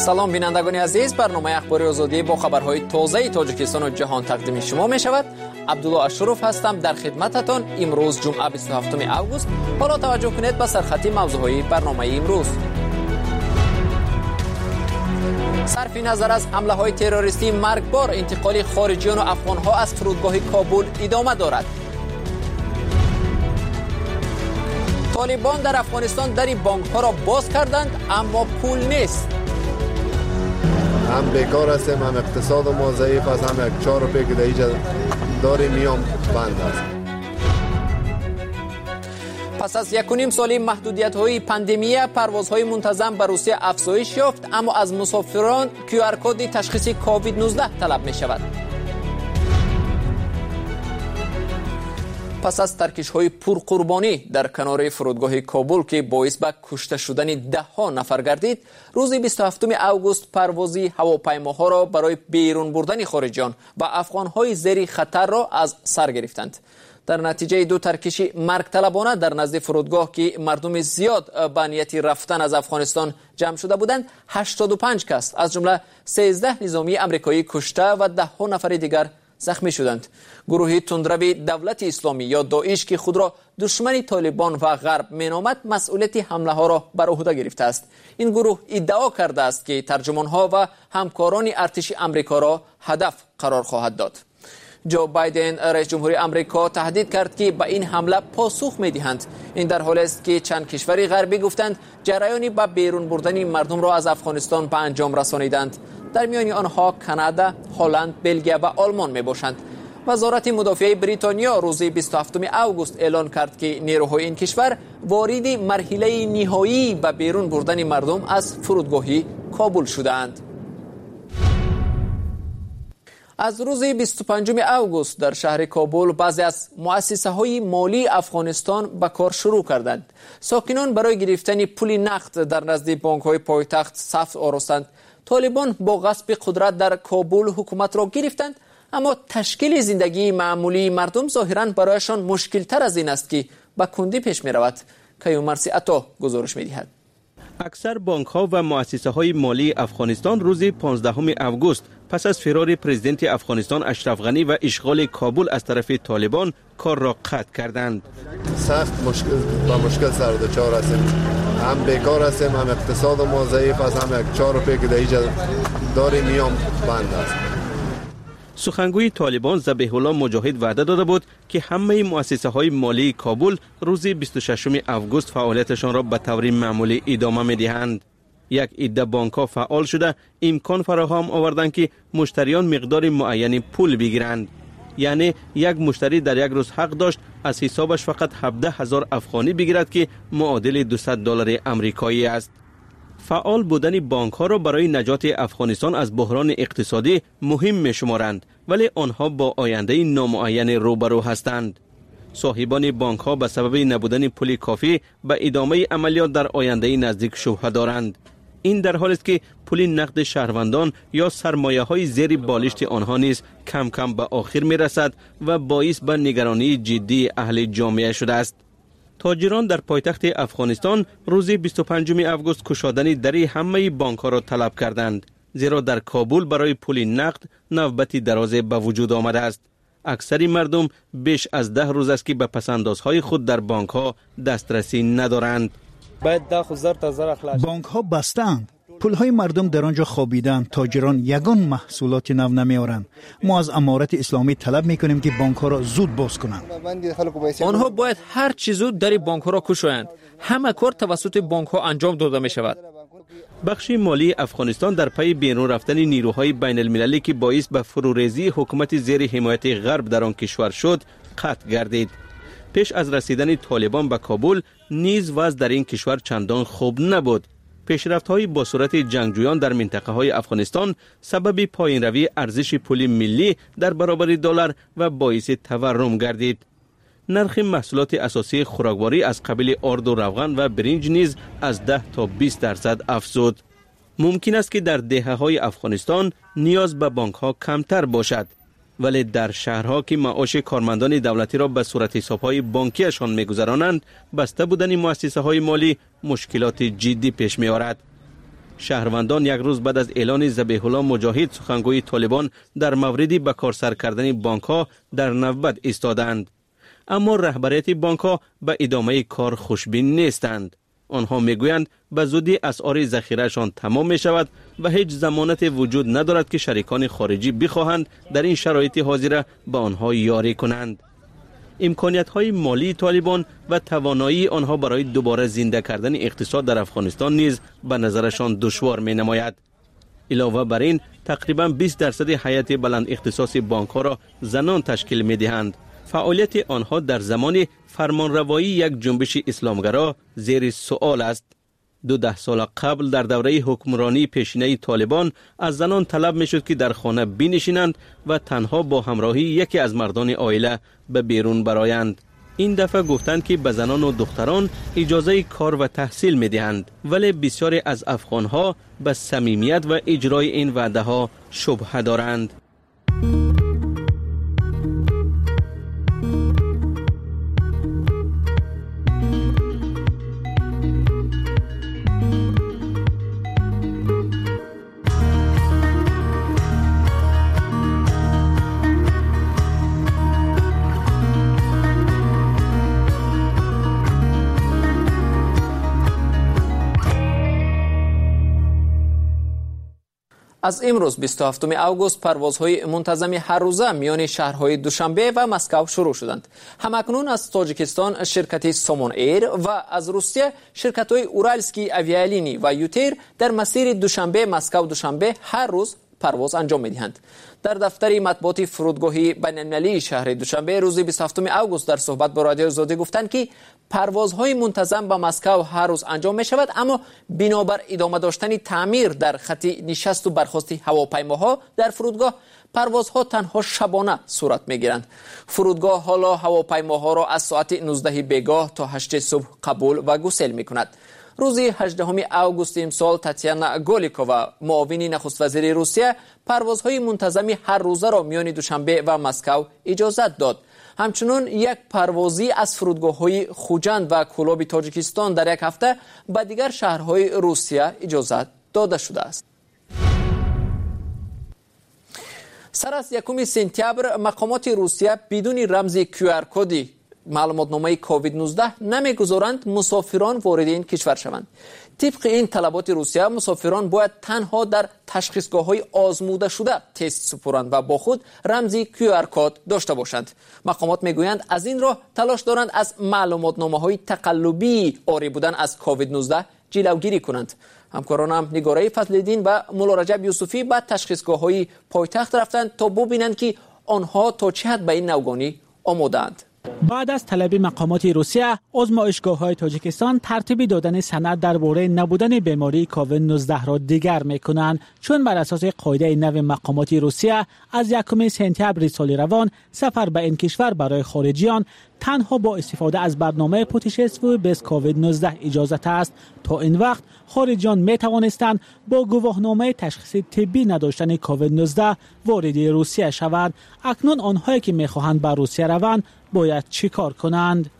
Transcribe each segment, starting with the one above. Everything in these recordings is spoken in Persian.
سلام بینندگان عزیز، برنامه اخباری آزادی با خبرهای تازه تاجیکستان و جهان تقدیم شما می شود. عبدالله اشرف هستم در خدمتتان. امروز جمعه 27 اوگوست. حالا توجه کنید به سرخطی موضوعهای برنامه امروز. صرف نظر از حمله های تروریستی مرگبار، انتقال خارجیان و افغان ها از فرودگاه کابل ادامه دارد. طالبان در افغانستان در بانک ها را باز کردند اما پول نیست. هم بیکار هستیم، هم اقتصاد ما ضعیف است، هم یک 4 روپیه که در اینجا داریم میام بند است. پس از 1.5 سال محدودیت های پاندمی، پروازهای منتظم به روسیه افزایش یافت، اما از مسافران QR کد تشخیص کووید 19 طلب می شود. پس از ترکش‌های پرقربانی در کنار فرودگاه کابل که باعث به کشته شدن ده‌ها نفر گردید، روز 27 اوگوست پروازی هواپیماها را برای بیرون بردن خارجیان و افغان‌های زیر خطر را از سر گرفتند. در نتیجه دو ترکش مرگ طلبانه در نزد فرودگاه که مردم زیاد به نیت رفتن از افغانستان جمع شده بودند، 85 کس از جمله 13 نظامی آمریکایی کشته و ده‌ها نفر دیگر زخمی شدند. گروه تندرو دولت اسلامی یا داعش که خود را دشمن طالبان و غرب مینامد، مسئولیت حمله ها را بر عهده گرفته است. این گروه ادعا کرده است که ترجمان ها و همکاران ارتش آمریکا را هدف قرار خواهد داد. جو بایدن رئیس جمهوری آمریکا تهدید کرد که به این حمله پاسخ می‌دهند. این در حالی است که چند کشور غربی گفتند جریانی به بیرون بردن مردم را از افغانستان به انجام رسانیدند. در میان آنها کانادا، هلند، بلژیم و آلمان میباشند. وزارت مدافعه بریتانیا روز 27 اوگوست اعلان کرد که نیروهای این کشور وارد مرحله نهایی به بیرون بردن مردم از فرودگاه کابل شدند. از روز 25 اوگوست در شهر کابل بعضی از مؤسسه‌های مالی افغانستان به کار شروع کردند. ساکنان برای گرفتن پول نقد در نزد بانک‌های پایتخت صف آراستند. طالبان با غصب قدرت در کابل حکومت را گرفتند، اما تشکیل زندگی معمولی مردم ظاهراً برایشان مشکل تر از این است که به کندی پیش می رود. کیومرسی عطا گزارش می دهد. اکثر بانک ها و مؤسسه های مالی افغانستان روز 15 اوگوست پس از فرار پرزیدنت افغانستان اشرف غنی و اشغال کابل از طرف طالبان کار را قطع کردند. سخت مشکل سر دچار هستیم، هم بیکار هستیم، هم اقتصاد ما ضعیف است، هم یک 4 روپیه که در اینجا داریم میام بند است. سخنگوی طالبان ذبیح الله مجاهد وعده داده بود که همه مؤسسه های مالی کابل روز 26 اوگوست فعالیتشان را به طور معمولی ادامه می‌دهند. یک عده بانک‌ها فعال شده امکان فراهم آوردند که مشتریان مقدار معینی پول بگیرند. یعنی یک مشتری در یک روز حق داشت از حسابش فقط 17,000 افغانی بگیرد که معادل $200 آمریکایی است. فعال بودن بانک ها را برای نجات افغانستان از بحران اقتصادی مهم می شمارند، ولی آنها با آینده نامعین روبرو هستند. صاحبان بانک ها به سبب نبودن پول کافی به ادامه عملیات در آینده نزدیک شبهه دارند. این در حالی است که پول نقد شهروندان یا سرمایه های زیر بالشت آنها نیز کم کم به آخر می رسد و باعث به نگرانی جدی اهل جامعه شده است. تاجران در پایتخت افغانستان روز 25 اوگوست گشادن در همه بانک ها را طلب کردند، زیرا در کابل برای پول نقد نوبت درازی به وجود آمده است. اکثر مردم بیش از 10 روز است که به پسندازهای خود در بانک ها دسترسی ندارند. بانک ها بستند، پولهای مردم در آنجا خوابیدند. تاجران یگان محصولات نو نمیارند. ما از امارت اسلامی طلب میکنیم که بانک ها را زود باز کنند. آنها باید هر چیز زود در بانک ها را کشویند. همه کار توسط بانک ها انجام داده می شود. بخش مالی افغانستان در پی بیرون رفتن نیروهای بین المللی که باعث به فروریزی حکومت زیر حمایت غرب در آن کشور شد قطع گردید. پیش از رسیدن طالبان به کابل نیز وضع در این کشور چندان خوب نبود. پیشرفت‌های با صورت جنگجویان در منطقه‌های افغانستان سبب پایین‌روی ارزش پول ملی در برابر دلار و باعث تورم گردید. نرخ محصولات اساسی خوراکواری از قبیل آرد و روغن و برنج نیز از 10 تا 20% افزود. ممکن است که در دهه‌های افغانستان نیاز به بانک‌ها کمتر باشد، ولی در شهرها که معاش کارمندان دولتی را به صورت حساب‌های بانکیشان می‌گذرانند، بسته بودن مؤسسه‌های مالی مشکلات جدی پیش می‌آورد. شهروندان یک روز بعد از اعلان ذبیح الله مجاهد سخنگوی طالبان در مورد به کار سر کردن بانک‌ها در نوبت ایستادند. اما رهبریت بانک‌ها به ادامه کار خوشبین نیستند. آنها میگویند به زودی اسعار ذخیره‌شان تمام می شود و هیچ ضمانت وجود ندارد که شریکان خارجی بخواهند در این شرایط حاضر به آنها یاری کنند. امکانیت‌های مالی طالبان و توانایی آنها برای دوباره زنده کردن اقتصاد در افغانستان نیز به نظرشان دشوار می‌نماید. علاوه بر این تقریباً 20% هیئت بلند اختصاص بانک‌ها را زنان تشکیل می‌دهند. فعالیت آنها در زمان فرمانروایی یک جنبش اسلامگرا زیر سؤال است. 12 سال قبل در دوره حکمرانی پیشینه طالبان از زنان طلب می‌شد که در خانه بنشینند و تنها با همراهی یکی از مردان عائله به بیرون برآیند. این دفعه گفتند که به زنان و دختران اجازه کار و تحصیل می‌دهند، ولی بسیاری از افغان‌ها به صمیمیت و اجرای این وعده‌ها شبهه دارند. از امروز 27 اوگوست پروازهای منتظم هر روزه میان شهرهای دوشنبه و مسکو شروع شدند. همکنون از تاجیکستان شرکت سامون ایر و از روسیه شرکت‌های اورالسکی اویالینی و یوتیر در مسیر دوشنبه مسکو دوشنبه هر روز پرواز انجام می‌دهند. در دفتر مطبوعات فرودگاهی بین‌المللی شهر دوشنبه روز 27 اوگوست در صحبت با رادیو آزادی گفتند که پروازهای منتظم به مسکو هر روز انجام می شود، اما بنابر ادامه داشتن تعمیر در خط نشست و برخاست هواپیماها در فرودگاه پروازها تنها شبانه صورت می گیرند. فرودگاه حالا هواپیماها را از ساعت 19 بیگاه تا 8 صبح قبول و گسیل می کند. روز 18 اوگوست امسال تاتیانا گولیکووا معاون نخست وزیر روسیه پروازهای منتظم هر روزه را میان دوشنبه و مسکو اجازت داد. همچنین یک پروازی از فرودگاه‌های خوجند و کولاب تاجیکستان در یک هفته به دیگر شهرهای روسیه اجازت داده شده است. سر از 1 سپتامبر مقامات روسیه بدون رمز QR کدی معلوماتنامه کووید 19 نمیگذارند مسافران وارد این کشور شوند. طبق این طلبات روسیه مسافران باید تنها در تشخیصگاه‌های آزموده شده تست سپارند و با خود رمز QR کد داشته باشند. مقامات میگویند از این راه تلاش دارند از معلوماتنامه‌های تقلبی عاری بودن از کووید 19 جلوگیری کنند. همکارانم نگاره فضل‌الدین و مولا رجب یوسفی به تشخیصگاه‌های پایتخت رفتند تا ببینند که آنها تا چه حد به این نوگانی آماده‌اند. بعد از طلب مقامات روسیه، آزمایشگاه‌های تاجیکستان ترتیب دادن سند درباره نبودن بیماری کووید 19 را دیگر می‌کنند، چون بر اساس قاعده نو مقامات روسیه از 1 سپتامبر سال روان سفر به این کشور برای خارجیان تنها با استفاده از برنامه پوتشستو bez کووید 19 اجازت است. تا این وقت خارجیان می توانستند با گواهنامه تشخیص طبی نداشتن کووید 19 وارد روسیه شوند. اکنون آنهایی که می‌خواهند به روسیه روند باید چیکار کنند؟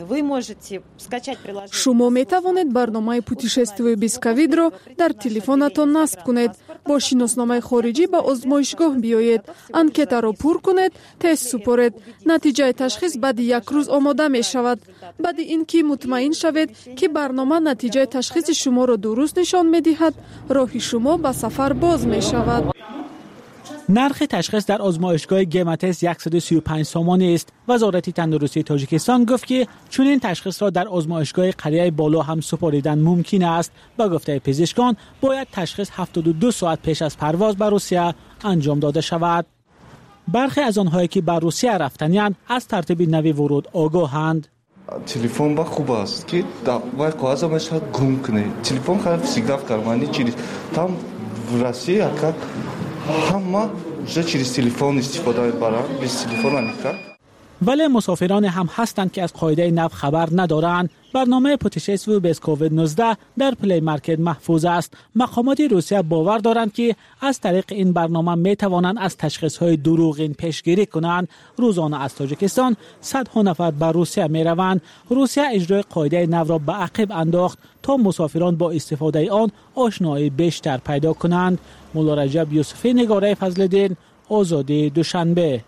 شما می توانید برنامه پوتشستوی без ковид را در تلفنتان نصب کنید. با شناسنامه خارجی به آزمایشگاه بیایید، انکتا را پر کنید، تست سپارید. نتیجه تشخیص بعد 1 روز آماده می شود. بعد اینکه مطمئن شوید که برنامه نتیجه تشخیص شما را درست نشان می دهد، راه شما به سفر باز می شود. نرخ تشخیص در آزمایشگاه گمتس 135 سومانی است. وزارت تندرستی تاجیکستان گفت که چنین تشخیص را در آزمایشگاه قریه بالا هم سپاریدن ممکن است. با گفته پزشکان باید تشخیص 72 ساعت پیش از پرواز به روسیه انجام داده شود. برخی از آنهایی که به روسیه رفتند از ترتیب نوی ورود آگاهند. تلفن با خوب است که باید کاغذش گم کنه. تلفن خیلی всегда в кармане через там в России همه через телефон استفاده می‌برند. без телефона никак. ولی مسافران هم هستند که از قاعده نو خبر ندارند. برنامه پوتشستوی بیز کووید 19 در پلی مارکت محفوظ است. مقامات روسیه باور دارند که از طریق این برنامه می توانند از تشخیص‌های دروغین پیشگیری کنند. روزانه از تاجیکستان صدها نفر به روسیه می روند. روسیه اجرای قاعده نو را به عقب انداخت تا مسافران با استفاده آن آشنایی بیشتر پیدا کنند. مولا رجب یوسفی، نگاره فضل‌الدین، آزادی دوشنبه.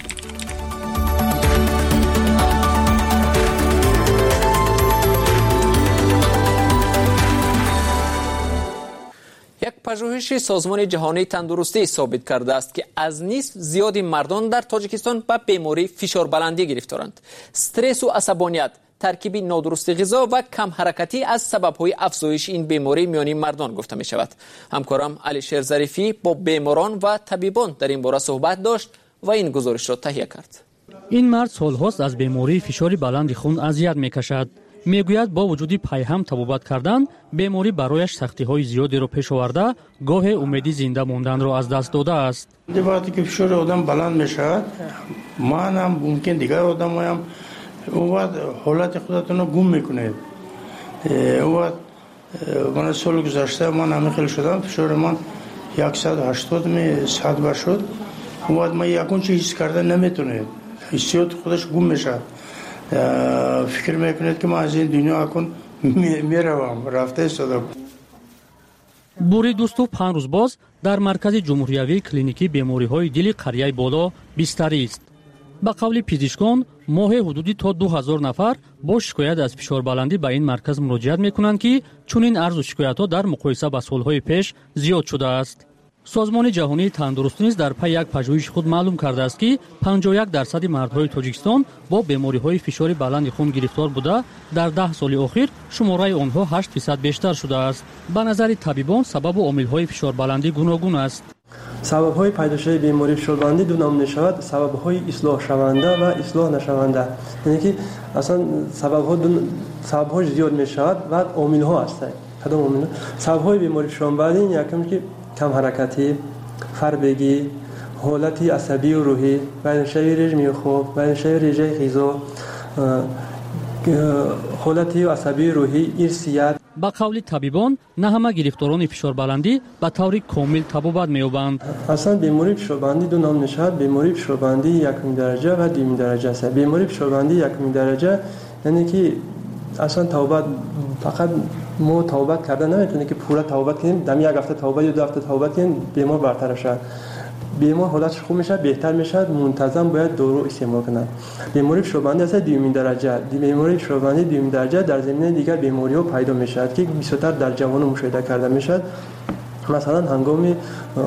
یک پژوهش سازمان جهانی تندرستی ثابت کرده است که از نصف زیادی مردان در تاجیکستان به بیماری فشار بلندی گرفتارند. استرس و عصبانیت، ترکیب نادرست غذا و کم حرکتی از سبب‌های افزایش این بیماری میان مردان گفته می شود. همکارم علیشیر ظریفی با بیماران و طبیبان در این باره صحبت داشت و این گزارش را تهیه کرد. این مرد سالهاست از بیماری فشار بلند خون اذیت می‌کشد. میگوید با وجودی پیهم طبابت کردن بیماری برایش سختی‌های زیادی را پیش آورده، گاه امیدی زنده ماندن را از دست داده است. وقتی که فشار آدم بلند میشه، من هم ممکن دیگر آدم هم اون حالت خودتون رو گم میکنید. اون من سال گذشته من همین شدم، فشار من 180 می 100 شد. اون من یکون چیز حس کرده نمیتونه، حسیات خودش گم میشه. فکر میکنید که ما از این دنیا اکن میروم، رفته شدم. بوری دوستو 5 روز باز در مرکز جمهوریوی کلینیکی بیماری‌های دل قریه بالا بستری است. با قول پزشکان ماه حدودی تا 2000 نفر با شکایت از فشار بلندی به این مرکز مراجعت میکنند که چنین عرض و شکایت‌ها در مقایسه با سال‌های پیش زیاد شده است. سازمان جهانی تندرستی نیز در پی یک پژوهش خود معلوم کرده است که 51% مردهای تاجیکستان با بیماری‌های فشار بلند خون گرفتار بوده. در 10 سال اخیر شماره آنها 8% بیشتر شده است. به نظر طبیبان سبب و عامل‌های فشار بلندی گوناگون است. سبب‌های پیدایش بیماری فشار بلندی دو نام می‌شود: سبب‌های اصلاح شونده و اصلاح نشونده. یعنی که اصلا سبب‌ها زیاد می‌شود و عامل‌ها هستند. کدام عامل؟ سبب‌های بیماری فشار بلندی یکم که کم حرکتی، فربگی، حالتی عصبی و روحی، بدنشوی رژیم خوب، بدنشوی رژه غذا، حالتی عصبی روحی، ارثیت. با قول طبیبان نه همه گرفتاران فشار بلندی به طور کامل طبابت می‌یابند. اصلا بیماری فشار بلندی دو نام می‌شود: بیماری فشار بلندی یکم درجه و دوم درجه است. بیماری فشار بلندی یکم درجه یعنی که اصلا توبت فقط ما توبت کردن نمیتونه که پورا توبت کنیم، دم یک هفته توبت یا 2 هفته توبت کنیم بیمار برطرف شد. بیمار حالتش خوب میشه، بهتر میشه، منتظم باید دارو استعمال کنه. بیماری فشار بلندی است دومین درجه. بیماری فشار بلندی دومین درجه در زمینه دیگر بیماری‌ها پیدا میشد که بیشتر در جوانان مشاهده کرده میشد. مثلا هنگام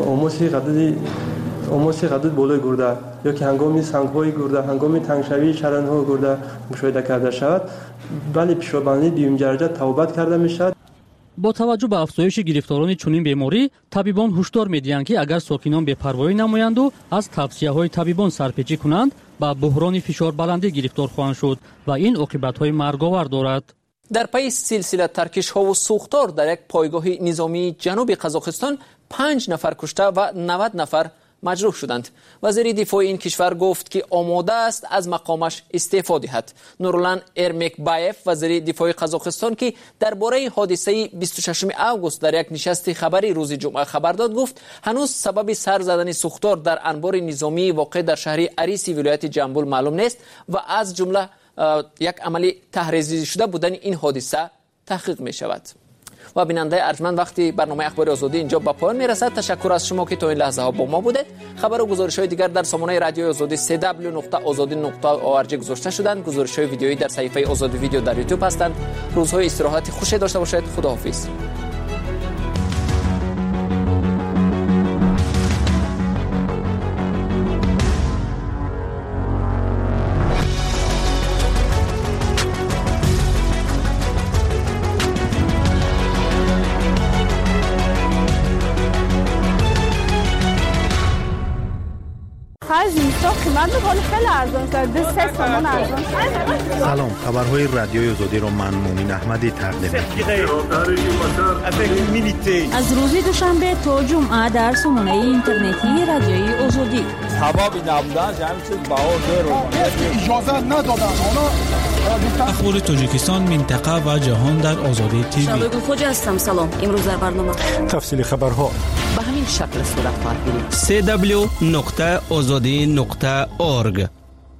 اموسی غدود بالای گرده یا که هنگام سنگ‌های گرده، هنگام تنگشوی شرن‌ها گرده مشاهده کرده شود. ولی فشار بلندی دوم درجه توبت کرده میشد. با توجه به افزایش گرفتاران چنین بیماری، طبیبان هشدار می‌دهند که اگر ساکنان بی‌پروایی نمایند و از توصیه‌های طبیبان سرپیچی کنند، با بحران فشار بلندی گرفتار خواهند شد و این عاقبت‌های مرگاور دارد. در پی سلسله ترکش‌ها و سوختار در یک پایگاه نظامی جنوب قزاقستان 5 نفر کشته و 90 نفر مجروح شدند. وزیر دفاع این کشور گفت که آماده است از مقامش استعفا دهد. نورالان ارمکبایف وزیر دفاع قزاقستان که درباره حادثه 26 آگوست در یک نشست خبری روز جمعه خبر داد گفت هنوز سبب سر زدن سوختار در انبار نظامی واقع در شهر اریسی ولایت جنبول معلوم نیست و از جمله یک عمل تحریزی شده بودن این حادثه تحقیق می شود. و بیننده ارجمند، وقتی برنامه اخبار آزادی اینجا به پایان میرسد. تشکر از شما که تا این لحظه ها با ما بودید. خبر و گزارش های دیگر در سامانه رادیو آزادی www.azadi.org گذاشته شدند. گزارش های ویدیویی در صفحه آزادی ویدیو در یوتیوب هستند. روزهای استراحت خوشی داشته باشید. خداحافظ. سلام، خبرهای رادیوی آزادی رو من مومن احمدی تقدیم از روز دوشنبه تا جمعه در سامانه اینترنتی رادیوی آزادی چی؟ سبب نبودنش همین چیز اجازه ندادن اخبار تاجیکستان، منطقه و جهان در آزادی تیوی. شبگون خوجا هستم. سلام. امروز در برنامه تفصیل خبرها به همین شکل صورت خواهد گرفت. www.azadi.org.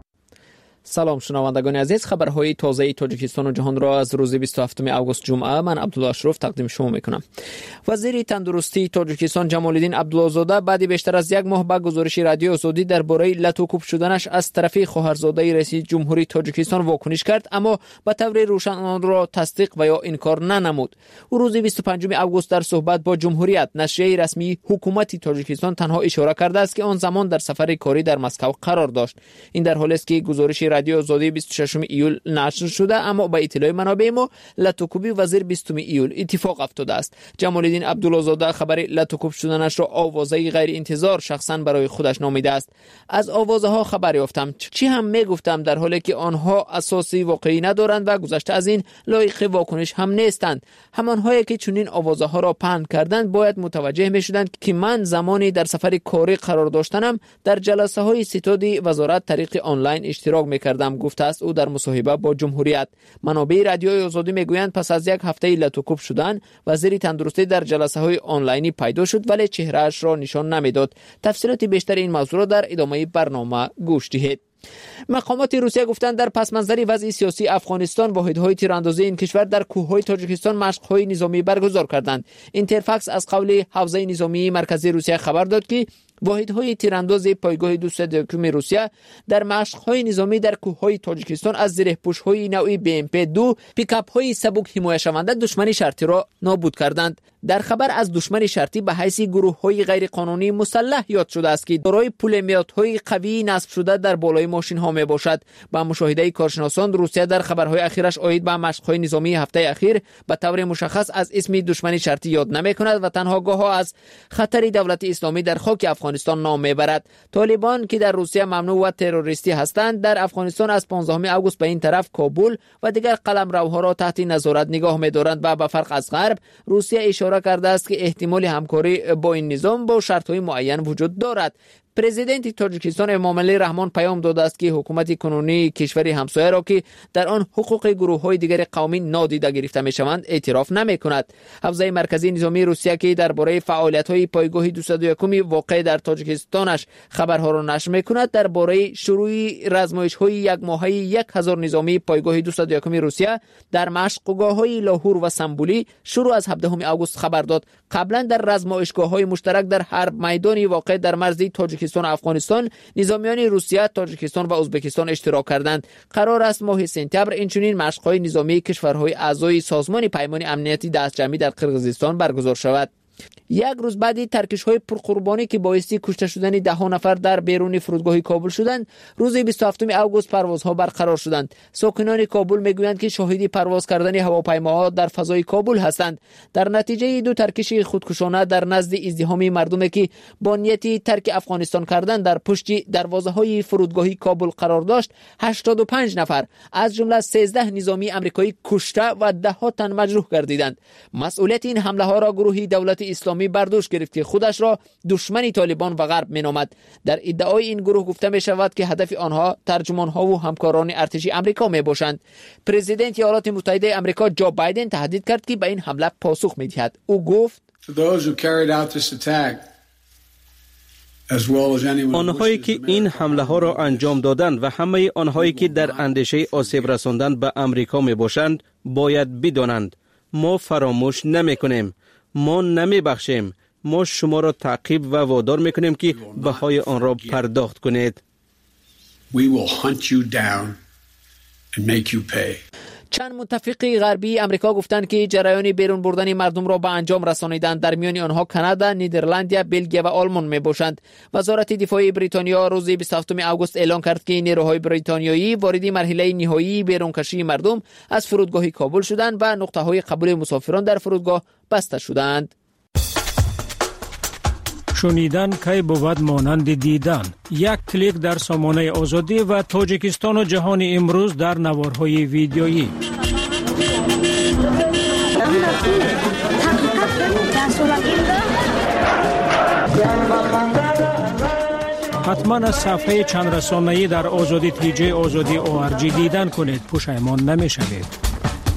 سلام شنوندگان عزیز، خبرهای تازه تاجیکستان و جهان را از روز 27 آگوست جمعه من عبدالله اشرف تقدیم شما میکنم. وزیر تندرستی تاجیکستان جمال الدین عبدالله‌زاده بعد بیشتر از یک ماه به گزارش رادیو آزادی درباره لطوکوب شدنش از طرف خواهرزاده رئیس جمهوری تاجیکستان واکنش کرد، اما به طور روشن آن را تصدیق و یا انکار ننمود. او روز 25 آگوست در صحبت با جمهوریت نشریه رسمی حکومت تاجیکستان تنها اشاره کرده است که آن زمان در سفر کاری در مسکو قرار داشت. این در حالی است که گزارش رادیو آزادی 26 ایول نشر شده، اما با اطلاع منابع ما لطوکوبی وزیر 20 ایول اتفاق افتاده است. جمال الدین عبدالله‌زاده خبر لطوکوب شدنش را آوازه غیر انتظار شخصا برای خودش نامیده است. از آوازه ها خبر یافتم، چی هم میگفتم، در حالی که آنها اساسی واقعی ندارند و گذشته از این لایق واکنش هم نیستند. همانهایی که چنین آوازه ها را پهن کردند باید متوجه میشدند که من زمانی در سفر کاری قرار داشتنم در جلسه های ستاد وزارت طریق آنلاین اشتراک میکردم، گفته است او در مصاحبه با جمهوریت. منابع رادیوی آزادی میگویند پس از یک هفته لطوکوب شدن وزیر تندرستی در جلسه های آنلاینی پیدا شد ولی چهرهش را نشان نمیداد. تفصیلات بیشتر این موضوع را در ادامه برنامه گوش دهید. مقامات روسیه گفتند در پس منظر وضع سیاسی افغانستان واحدهای تیراندازی این کشور در کوههای تاجیکستان مشق‌های نظامی برگزار کردند. اینترفاکس از قول حوزه نظامی مرکزی روسیه خبر داد که واحدهای تیرانداز پایگاه 201 روسیه در مشق‌های نظامی در کوههای تاجیکستان از زره‌پوش‌های نوعی BMP-2 پیکاپ‌های سبک حمایت شونده دشمن شرطی را نابود کردند. در خبر از دشمن شرطی به حیث گروه‌های غیرقانونی مسلح یاد شده است که دارای پولمیات‌های قوی نصب شده در بالای ماشین‌ها میباشد. با مشاهده کارشناسان روسیه در خبرهای اخیرش عاید به مشق‌های نظامی هفته اخیر به طور مشخص از اسم دشمن شرطی یاد نمی‌کند و تنها گاه‌ها از خطر دولت اسلامی در خاک افغانستان نام میبرد. طالبان که در روسیه ممنوع و تروریستی هستند در افغانستان از 15 آگوست به این طرف کابل و دیگر قلمروها را تحت نظارت نگاه می‌دارند و به فرق از غرب روسیه اشاره کرده است که احتمال همکاری با این نظام با شرط‌های معین وجود دارد. پرزیدنت تاجیکستان امامعلی رحمان پیام داده است که حکومت کنونی کشوری همسایه را که در آن حقوق گروه‌های دیگر قومی نادیده گرفته می‌شوند اعتراف نمی‌کند. حوزه مرکزی نظامی روسیه که درباره فعالیت‌های پایگاه 201 واقع در تاجیکستانش خبرها را نشر می‌کند درباره شروع رزمایش‌های یک ماهه 1000 نظامی پایگاه 201 روسیه در مشق‌گاه‌های لاهور و سنبولی شروع از 17 آگوست خبر داد. قبلا در رزمایشگاه‌های مشترک در حرب میدانی واقع در مرز تاجیکستان و افغانستان نظامیان روسیه، تاجیکستان و ازبکستان اشتراک کردند. قرار است ماه سپتامبر اینچنین مشق‌های نظامی کشورهای اعضای سازمان پیمان امنیتی دستجمعی در قرقیزستان برگزار شود. یک روز بعد ترکش‌های پرقربانی که باعث کشته شدن ده نفر در بیرون فرودگاه کابل شدند، روز 27 آگوست پروازها برقرار شدند. ساکنان کابل میگویند که شاهد پرواز کردن هواپیماها در فضای کابل هستند. در نتیجه دو ترکش خودکشانه در نزد ازدحام مردمی که با نیت ترک افغانستان کردن در پشت دروازه‌های فرودگاه کابل قرار داشت، 85 نفر از جمله 13 نظامی آمریکایی کشته و ده ها تن مجروح گردیدند. مسئولیت این حمله ها را گروهی دولت اسلامی برداشت گرفت که خودش را دشمن طالبان و غرب مینامد. در ادعای این گروه گفته می شود که هدف آنها ترجمان ها و همکاران ارتشی آمریکا می باشند. پرزیدنت ایالات متحده آمریکا جو بایدن تهدید کرد که به این حمله پاسخ می دهد. او گفت آنهایی که این حمله ها را انجام دادند و همه آنهایی که در اندیشه آسیب رساندن به آمریکا می باشند باید بدانند ما فراموش نمی کنیم، ما نمی بخشیم، ما شما را تعقیب و وادار می کنیم که بهای آن را پرداخت کنید. چند متفق غربی آمریکا گفتند که جریان بیرون بردن مردم را به انجام رسانیدند. در میان آنها کانادا، نیدرلند، بلژیم و آلمان می باشند. وزارت دفاع بریتانیا روز 27 آگوست اعلام کرد که نیروهای بریتانیایی وارد مرحله نهایی بیرونکشی مردم از فرودگاه کابل شدند و نقطه‌های قبول مسافران در فرودگاه بسته شدند. شنیدن کی بود مانند دیدن. یک کلیک در سامانه آزادی و تاجیکستان و جهان امروز در نوارهای ویدیویی. حتما از صفحه چند رسانه‌ای در آزادی تیجه آزادی ORG دیدن کنید. پشیمان نمی‌شوید.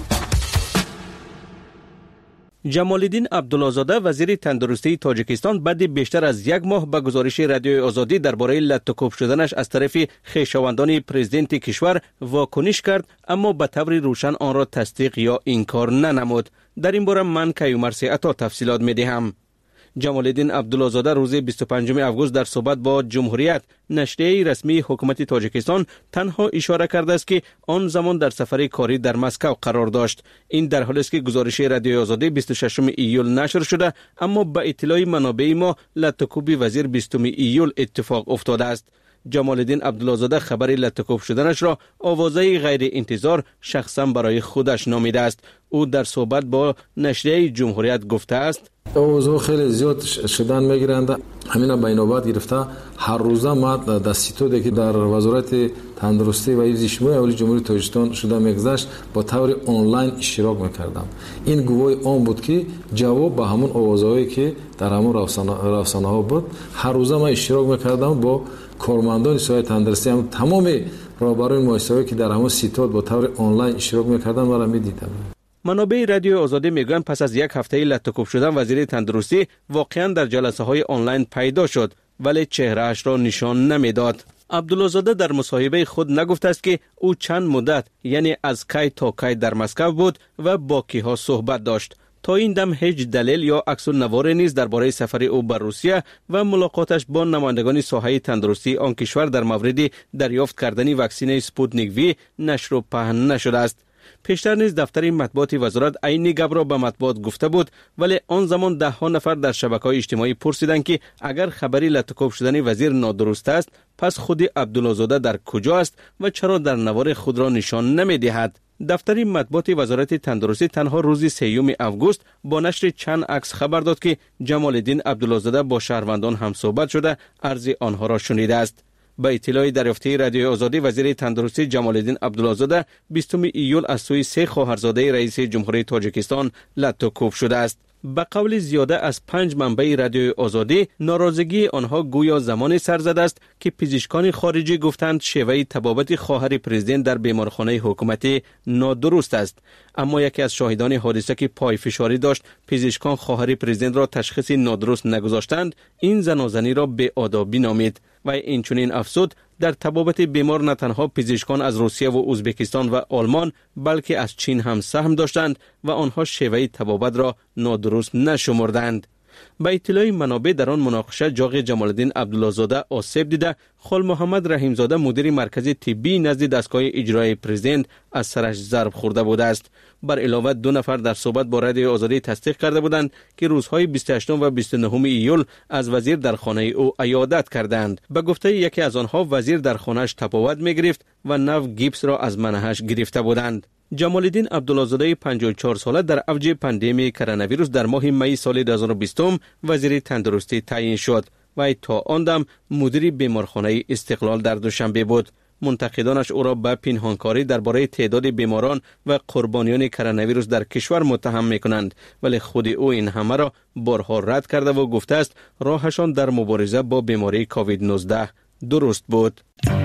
جمالالدین عبدالله‌زاده وزیر تندرستی تاجیکستان بعد بیشتر از یک ماه به گزارش رادیوی آزادی درباره لطوکوب شدنش از طرف خویشاوندان پرزیدنت کشور واکنش کرد، اما به طور روشن آن را تصدیق یا انکار ننمود. در این باره من کیومرث عطا تفصیلات می‌دهم. جمالالدین عبدالله‌زاده روز 25 آگوست در صحبت با جمهوریت نشریه رسمی حکومت تاجیکستان تنها اشاره کرده است که آن زمان در سفر کاری در مسکو قرار داشت. این در حالی است که گزارش رادیوی آزادی 26 ایول نشر شده، اما به اطلاع منابع ما لطوکوب وزیر 20 ایول اتفاق افتاده است. جمالالدین عبدالله‌زاده خبر لطوکوب شدنش را آوازه غیر انتظار شخصا برای خودش نامیده است. او در صحبت با نشریه جمهوریت گفته است: اوضاع خیلی زیاد شدن میگیرند. همینا به نوبت گرفته هر روزه ما دستیتو که در وزارت تندرستی و حفظ اجتماعی اولی جمهوری تاجیکستان شده میگذشت با طور آنلاین اشتراک میکردم. این گواهی آن بود که جواب به همون آوازهایی که در همون رسانه ها بود. هر روزه ما اشتراک میکردم با کارمندان سایت تندرستی، هم تمام راهبران مؤسسه‌ای که در همون سیتات با طور آنلاین اشتراک میکردن و را میدیدم. منابع رادیو آزادی میگویند پس از یک هفته لطوکوب شدن وزیر تندرستی واقعا در جلسه های آنلاین پیدا شد، ولی چهرهش را نشان نمیداد. عبدالله‌زاده در مصاحبه خود نگفته است که او چند مدت یعنی از کی تا کی در مسکو بود و با کیها صحبت داشت. تا این دم هیچ دلیل یا عکس النواری نیز درباره سفر او به روسیه و ملاقاتش با نمایندگان ساحه تندرستی آن کشور در مورد دریافت کردن واکسن اسپوتنیک وی نشر و پهن نشده است. پیشتر نیز دفتر مطبوعات وزارت عین گپ را به مطبوعات گفته بود، ولی آن زمان ده ها نفر در شبکه‌های اجتماعی پرسیدند که اگر خبری لطوکوب شدن وزیر نادرست است، پس خود عبدالله‌زاده در کجا است و چرا در نوار خود را نشان نمی‌دهد؟ دفتر مطبوعات وزارت تندرستی تنها روز 3 آگوست با نشر چند عکس خبر داد که جمالالدین عبدالله‌زاده با شهروندان هم صحبت شده عرض آنها را شنیده است. با اطلاع دریافتی رادیوی آزادی وزیر تندرستی جمالالدین عبدالله‌زاده 20 ایول از سوی 3 خواهرزاده رئیس جمهوری تاجیکستان لطوکوب شده است. به قول زیاده از 5 منبع رادیوی آزادی ناراضگی آنها گویا زمان سر زده است که پزشکان خارجی گفتند شیوه طبابت خواهر پرزیدنت در بیمارخانه حکومتی نادرست است. اما یکی از شاهدان حادثه که پای فشاری داشت پزشکان خواهر پرزیدنت را تشخیص نادرست نگذاشتند، این زنازنی را بی‌آدابی نامید و این چنین افزود در طبابت بیمار نه تنها پزشکان از روسیه و ازبکستان و آلمان بلکه از چین هم سهم داشتند و آنها شیوه طبابت را نادرست نشمردند. با اطلاع منابع در آن مناقشه جاغ جمالالدین عبدالله‌زاده آسیب دیده، خال محمد رحیمزاده مدیر مرکز طبی نزد دستگاه اجرایی پرزیدنت از سرش ضرب خورده بوده است. بر علاوه 2 نفر در صحبت با رادیوی آزادی تصدیق کرده بودند که روزهای 28 و 29 ایول از وزیر در خانه او عیادت کردند. به گفته یکی از آنها وزیر در خانه‌اش تپاوت می‌گرفت و نو گیپس را از منهش گرفته بودند. جمالالدین عبدالله‌زاده 54 ساله در اوج پاندمی کرونا ویروس در ماه می سال 2020 وزیر تندرستی تعیین شد و تا آن دم مدیر بیمارخانه استقلال در دوشنبه بود. منتقدانش او را به پنهانکاری درباره تعداد بیماران و قربانیان کرونا ویروس در کشور متهم می‌کنند، ولی خود او این همه را بارها رد کرده و گفته است راهشان در مبارزه با بیماری کووید 19 درست بود.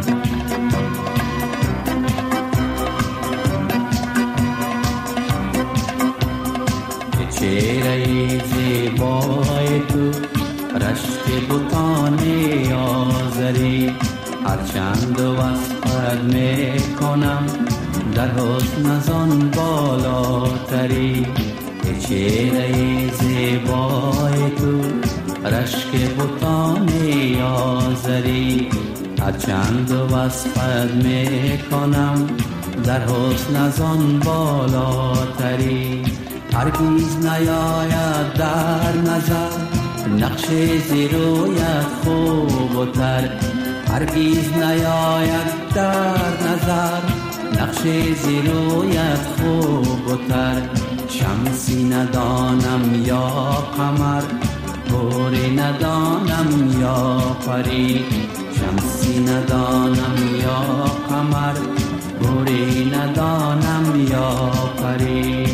چهره زیبای تو رشک بوتان آزری هرچند وصفت میکنم در حسن از آن بالاتری. چهره زیبای تو رشک بوتان آزری هرچند وصفت میکنم در حسن از آن بالاتری. هرگیز نیاید در نظر نقش زیرویت خوب و تر، هرگیز نیاید در نظر نقش زیرویت خوب و تر. شمسی ندانم یا قمر گوری ندانم یا پری، شمسی ندانم یا قمر گوری ندانم یا پری.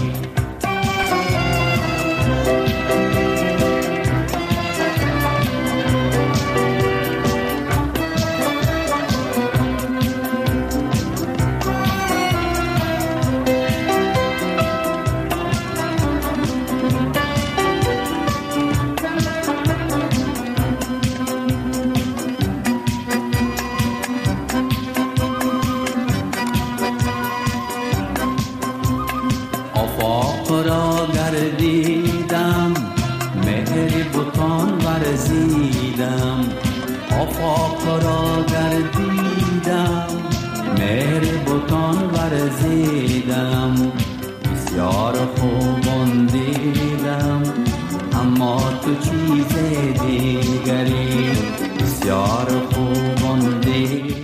را گردیدم مهر بتان ورزیدم بسیار خوبان دیدم اما تو چیز دیگری بسیار خوبان دیدم.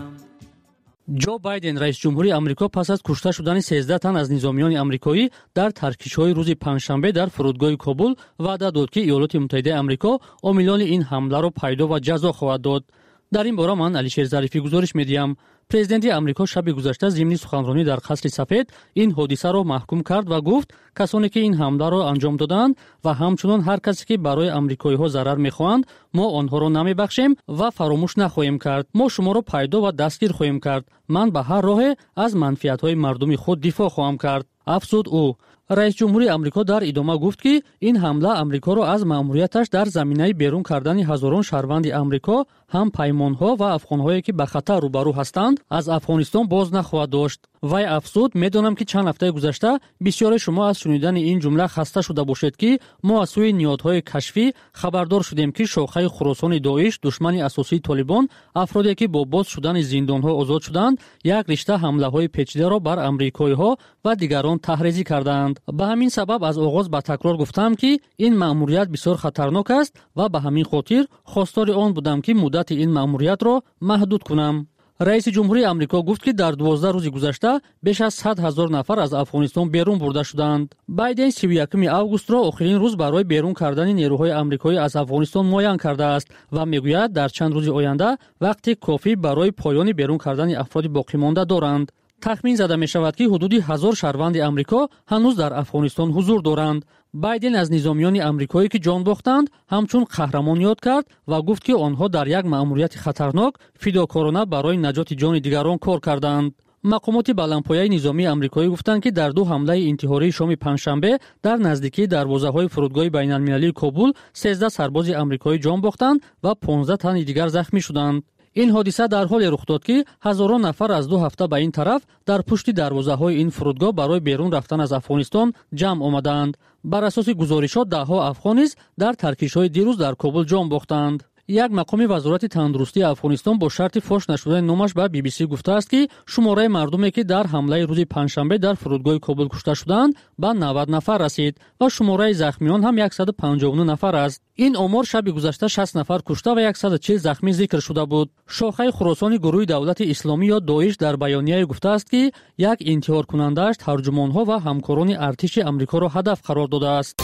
جو بایدن رئیس جمهوری آمریکا پس از کشته شدن 13 تن از نظامیان آمریکایی در ترکش‌های روز پنجشنبه در فرودگاه کابل وعده داد که ایالات متحده آمریکا عاملان این حمله را پیدا و جزا خواهد داد. در این باره من علیشیر ظریفی گزارش می‌دهم. پرزیدنت آمریکا شب گذشته ضمن سخنرانی در قصر سفید این حادثه را محکوم کرد و گفت کسانی که این حمله را انجام دادند و همچنین هر کسی که برای آمریکایی‌ها ضرر می‌خواهند ما آنها را نمی‌بخشیم و فراموش نخواهیم کرد. ما شما را پیدا و دستگیر خواهیم کرد. من به هر راه از منفعت‌های مردم خود دفاع خواهم کرد. افزود او. رئیس جمهوری آمریکا در ادامه گفت که این حمله آمریکا را از مأموریتش در زمینه بیرون کردن هزاران شهروند آمریکا هم پیمانها و افغان‌هایی که به خطر روبرو هستند از افغانستان باز نخواهد داشت. وی افزود می‌دانم که چند هفته گذشته بسیار شما از شنیدن این جمله خسته شده باشید که ما از سوی نیادهای کشفی خبردار شدیم که شاخه خراسان داعش دشمن اساسی طالبان افرادی که با باز شدن زندان‌ها آزاد شدند یک رشته حمله‌های پیچیده را بر آمریکایی‌ها و دیگران تحریزی کردند. به همین سبب از آغاز با تکرار گفتم که این مأموریت بسیار خطرناک است و به همین خاطر خواستار آن بودم که مدت این مأموریت را محدود کنم. رئیس جمهوری آمریکا گفت که در 12 روز گذشته بیش از 100,000 نفر از افغانستان بیرون برده شدند. بایدن 31 آگوست را آخرین روز برای بیرون کردن نیروهای آمریکایی از افغانستان معین کرده است و میگوید در چند روز آینده وقت کافی برای پایان بیرون کردن افراد باقی مانده دارند. تخمین زده می شود که حدود 1000 شهروند آمریکا هنوز در افغانستان حضور دارند. بایدن از نظامیان آمریکایی که جان باختند همچون قهرمان یاد کرد و گفت که آنها در یک مأموریت خطرناک فداکارانه برای نجات جان دیگران کار کردند. مقامات بلندپایه نظامی آمریکایی گفتند که در دو حمله انتحاری شام پنجشنبه در نزدیکی دروازه‌های فرودگاه بین‌المللی کابل 13 سرباز آمریکایی جان باختند و 15 تن دیگر زخمی شدند. این حادثه در حال رخ داد که هزاران نفر از 2 هفته به این طرف در پشت دروازه‌های این فرودگاه برای بیرون رفتن از افغانستان جمع آمدند. بر اساس گزارشات ده‌ها افغان نیز در ترکش‌های دیروز در کابل جان باختند. یک مقام وزارت تندرستی افغانستان با شرط فاش نشدن نامش به بی بی سی گفته است که شماره مردمی که در حمله روز پنجشنبه در فرودگاه کابل کشته شدند به 90 نفر رسید و شماره زخمیان هم 159 نفر است. این آمار شب گذشته 60 نفر کشته و 140 زخمی ذکر شده بود. شاخه خراسان گروه دولت اسلامی یا داعش در بیانیه گفته است که یک انتحار کننده‌اش ترجمان‌ها و همکاران ارتش آمریکا را هدف قرار داده است.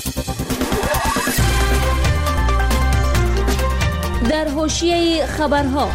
در حاشیه خبرها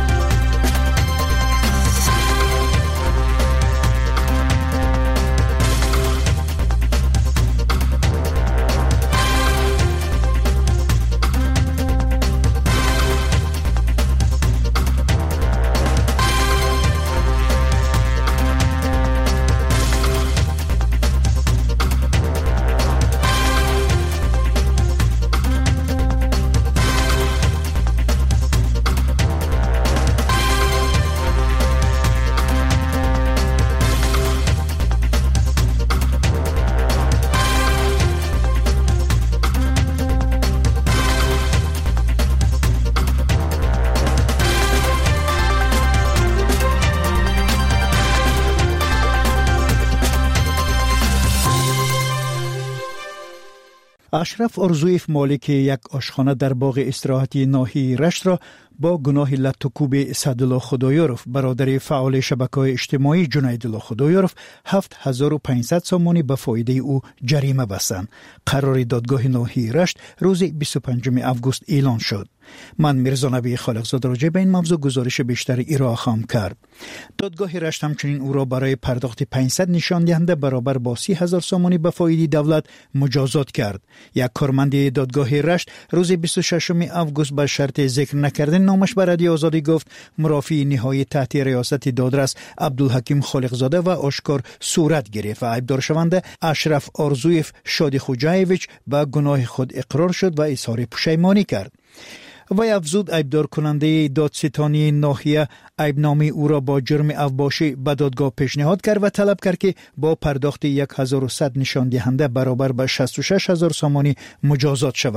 اشرف ارزویف مالک یک آشخانه در باغ استراحتی ناحیه رشت را با گناه لطوکوب سعدالله خدایارف برادر فعال شبکه‌های اجتماعی جنیدالله خدایارف 7500 سامانی به فایده او جریمه بستند. قرار دادگاه ناحیه رشت روز 25 آگوست اعلان شد. من میرزا نبی خالقزاد راجع به این موضوع گزارش بیشتر ارائه خواهم کرد. دادگاه رشت همچنین او را برای پرداخت 500 نشان دهنده برابر با 30,000 سامانی به فایده دولت مجازات کرد. یک کارمند دادگاه رشت روز 26 آگوست به شرط ذکر نکردن نامش به رادیو آزادی گفت مرافع نهایی تحت ریاست دادرس عبدالحکیم خالقزاده و آشکار صورت گرفت و عیبدار شونده اشرف آرزویف شادی خوجایویچ به گناه خود اقرار شد و اظهار پشیمانی کرد. وی افزود عیبدار کننده دادستانی ناحیه عیبنامه او را با جرم اوباشی به دادگاه پیشنهاد کرد و طلب کرد که با پرداخت 1100 نشان دهنده برابر به 66,000 سامانی مجازات شود.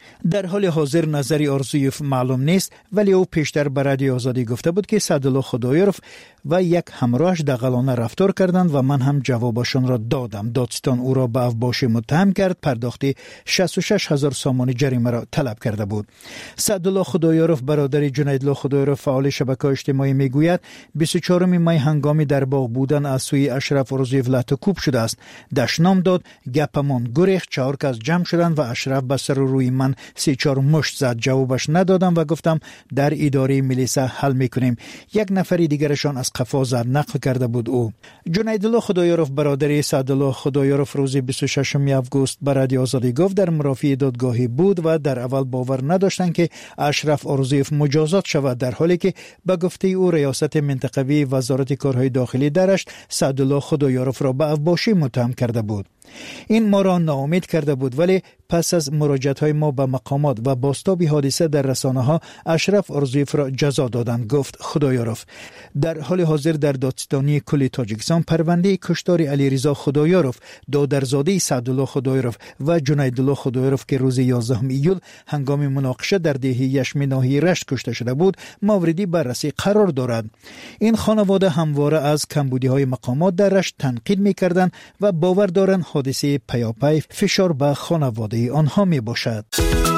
در حال حاضر نظر آرزویف معلوم نیست، ولی او پیشتر به رادیو آزادی گفته بود که سعدالله خدایارف و یک همراهش دغلانه رفتار کردند و من هم جوابشان را دادم. دادستان او را به افباشی متهم کرد، پرداخت 66,000 سامان جریمه را طلب کرده بود. سعدالله خدایارف برادر جنیدالله خدایارف فعال شبکه‌های اجتماعی میگوید 24 می هنگامی در باغ بودن از سوی اشرف آرزویف لطوکوب شده است. دشنام داد، گپمان گریخت، 4 کس جمع شدند و اشرف به سر روی من 3-4 مشت زد. جوابش ندادم و گفتم در اداره ملیسا حل میکنیم. یک نفر دیگرشان از قفا زد، نقل کرده بود او. جنیدالله خدایارف برادر سعدالله خدایارف روز 26 آگوست به رادیو آزادی گفت در مرافعه دادگاهی بود و در اول باور نداشتند که اشرف آرزویف مجازات شود، در حالی که به گفته او ریاست منطقوی وزارت کارهای داخلی درش سعدالله خدایارف را به افباشی متهم کرده بود. این ما را ناامید کرده بود، ولی پس از مراجعت‌های ما به مقامات و بازتاب حادثه در رسانه‌ها اشرف آرزویف را جزا دادند، گفت خدایارف. در حال حاضر در دادستانی کل تاجیکستان پرونده کشتار علیرضا خدایارف، دادرزاده سعدالله خدایارف و جنیدالله خدایارف که روز 11 ایول هنگام مناقشه در دهه یشم ناحیه رشت کشته شده بود موردی بررسی قرار دارد. این خانواده همواره از کمبودی‌های مقامات در رشت تنقید می‌کردند و باور دارند حادثه پیاپی فشار به خانواده آنها می باشد.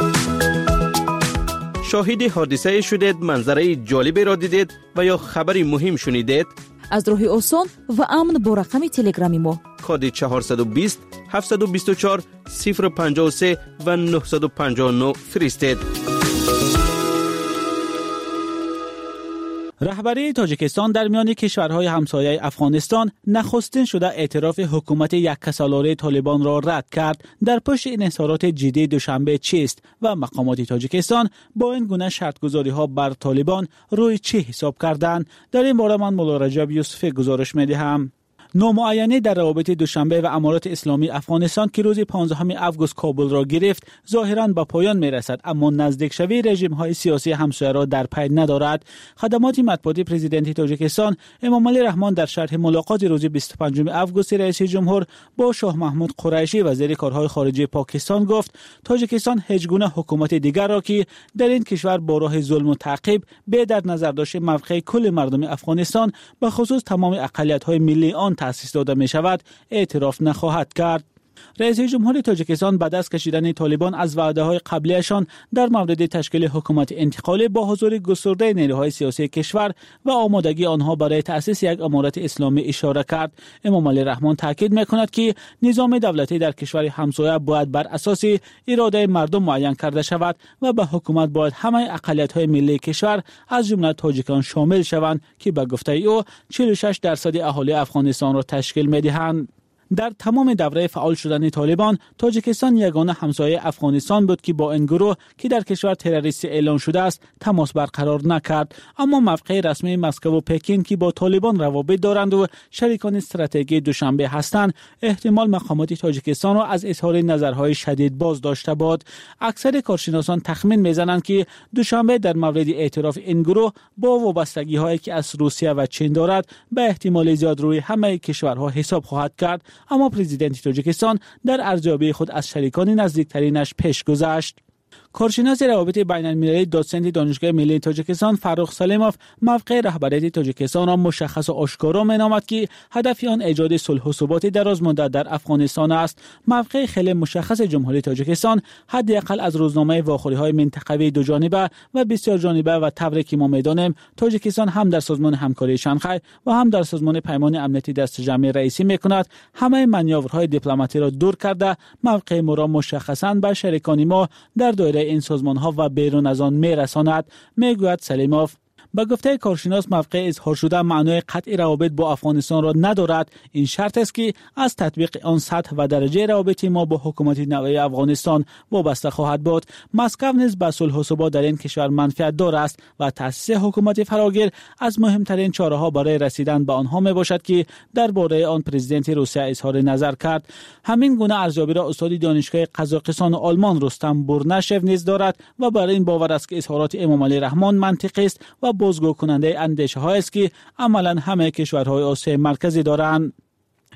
شاهد حادثه شدید، منظره جالبی را دیدید و یا خبری مهم شنیدید؟ از راه آسان و امن با رقم تلگرامی ما کد 420 724 053 و 959 فرستید. رهبری تاجیکستان در میان کشورهای همسایه افغانستان نخستین شده اعتراف حکومت یککسالاره طالبان را رد کرد. در پشت انحصارات جدی دوشنبه چیست و مقامات تاجیکستان با این گونه شرطگذاری ها بر طالبان روی چه حساب کردند؟ در این باره من مولا رجب یوسفی گزارش می‌دهم. نامعینی در روابط دوشنبه و امارات اسلامی افغانستان که روز 15 آگوست کابل را گرفت ظاهراً به پایان میرسد، اما نزدیک شوی رژیم‌های سیاسی همسایه را در پی ندارد. خدمات مطبوعاتی پرزیدنت تاجیکستان امامعلی رحمان در شرح ملاقات روز 25 آگوست رئیس جمهور با شاه محمود قریشی وزیر کارهای خارجه پاکستان گفت تاجیکستان هیچ گونه حکومت دیگر را که در این کشور با راه ظلم و تعقیب به در نظر داشته موقع کل مردم افغانستان به خصوص تمام اقلیت‌های ملی آن تأسیس داده می شود اعتراف نخواهد کرد. رئیس جمهور تاجیکستان بعد از کشیدن طالبان از وعده‌های قبلیشان در مورد تشکیل حکومت انتقالی با حضور گسترده نیروهای سیاسی کشور و آمادگی آنها برای تأسیس یک امارت اسلامی اشاره کرد. امامعلی رحمان تاکید می‌کند که نظام دولتی در کشور همسایه باید بر اساس اراده مردم معین کرده شود و به حکومت باید همه اقلیت‌های ملی کشور از جمله تاجیکان شامل شوند که به گفته او 46% اهالی افغانستان را تشکیل می‌دهند. در تمام دوره فعال شدن طالبان تاجیکستان یگانه همسایه افغانستان بود که با این گروه که در کشور تروریستی اعلان شده است تماس برقرار نکرد، اما موقع رسمی مسکو و پکین که با طالبان روابط دارند و شریکان استراتژیک دوشنبه هستند احتمال مقامات تاجیکستان را از اظهار نظرهای شدید باز داشته بود. اکثر کارشناسان تخمین میزنند که دوشنبه در مورد اعتراف این گروه با وابستگی هایی که از روسیه و چین دارد به احتمال زیاد روی همه کشورها حساب خواهد کرد، اما پرزیدنت تاجیکستان در ارزیابی خود از شریکان نزدیکترینش پیش گذشت. کارشناس روابط بین المللی دانشگاه دانشگاه ملی تاجیکستان فروخ سلیموف موقع رهبریت تاجیکستان را مشخص و آشکارا مینامد که هدف آن ایجاد صلح و ثبات درازمانده در افغانستان است. موقع خیلی مشخص جمهوری تاجیکستان حداقل از روزنامه واخوری‌های منطقوی دو جانبه و بسیار جانبه و طوری که ما می‌دانیم تاجیکستان هم در سازمان همکاری شانگهای و هم در سازمان پیمان امنیتی دست جمعی رئیسی می‌کند. همه مانورهای دیپلماتی را دور کرده موقع ما را مشخصاً به شریکان ما در دایره این سازمان‌ها و بیرون از آن می‌رساند، میگوید سلیموف. با گفته کارشناس موقع اظهار شده معنای قطع روابط با افغانستان را ندارد. این شرط است که از تطبیق آن سطح و درجه روابط ما با حکومت نوعی افغانستان وابسته خواهد بود. مسکو نیز به صلح و ثبات در این کشور منفعت دار است و تأسیس حکومت فراگیر از مهمترین چاره‌ها برای رسیدن به آنها میباشد که درباره آن پرزیدنت روسیه اظهار نظر کرد. همین گونه ارزیابی را استاد دانشگاه قزاقستان و آلمان رستم بورنشو نیز دارد و برای این باور است که اظهارات امامعلی رحمان منطقی است و بازگو کننده اندیشه های است که عملا همه کشورهای آسیای مرکزی دارند.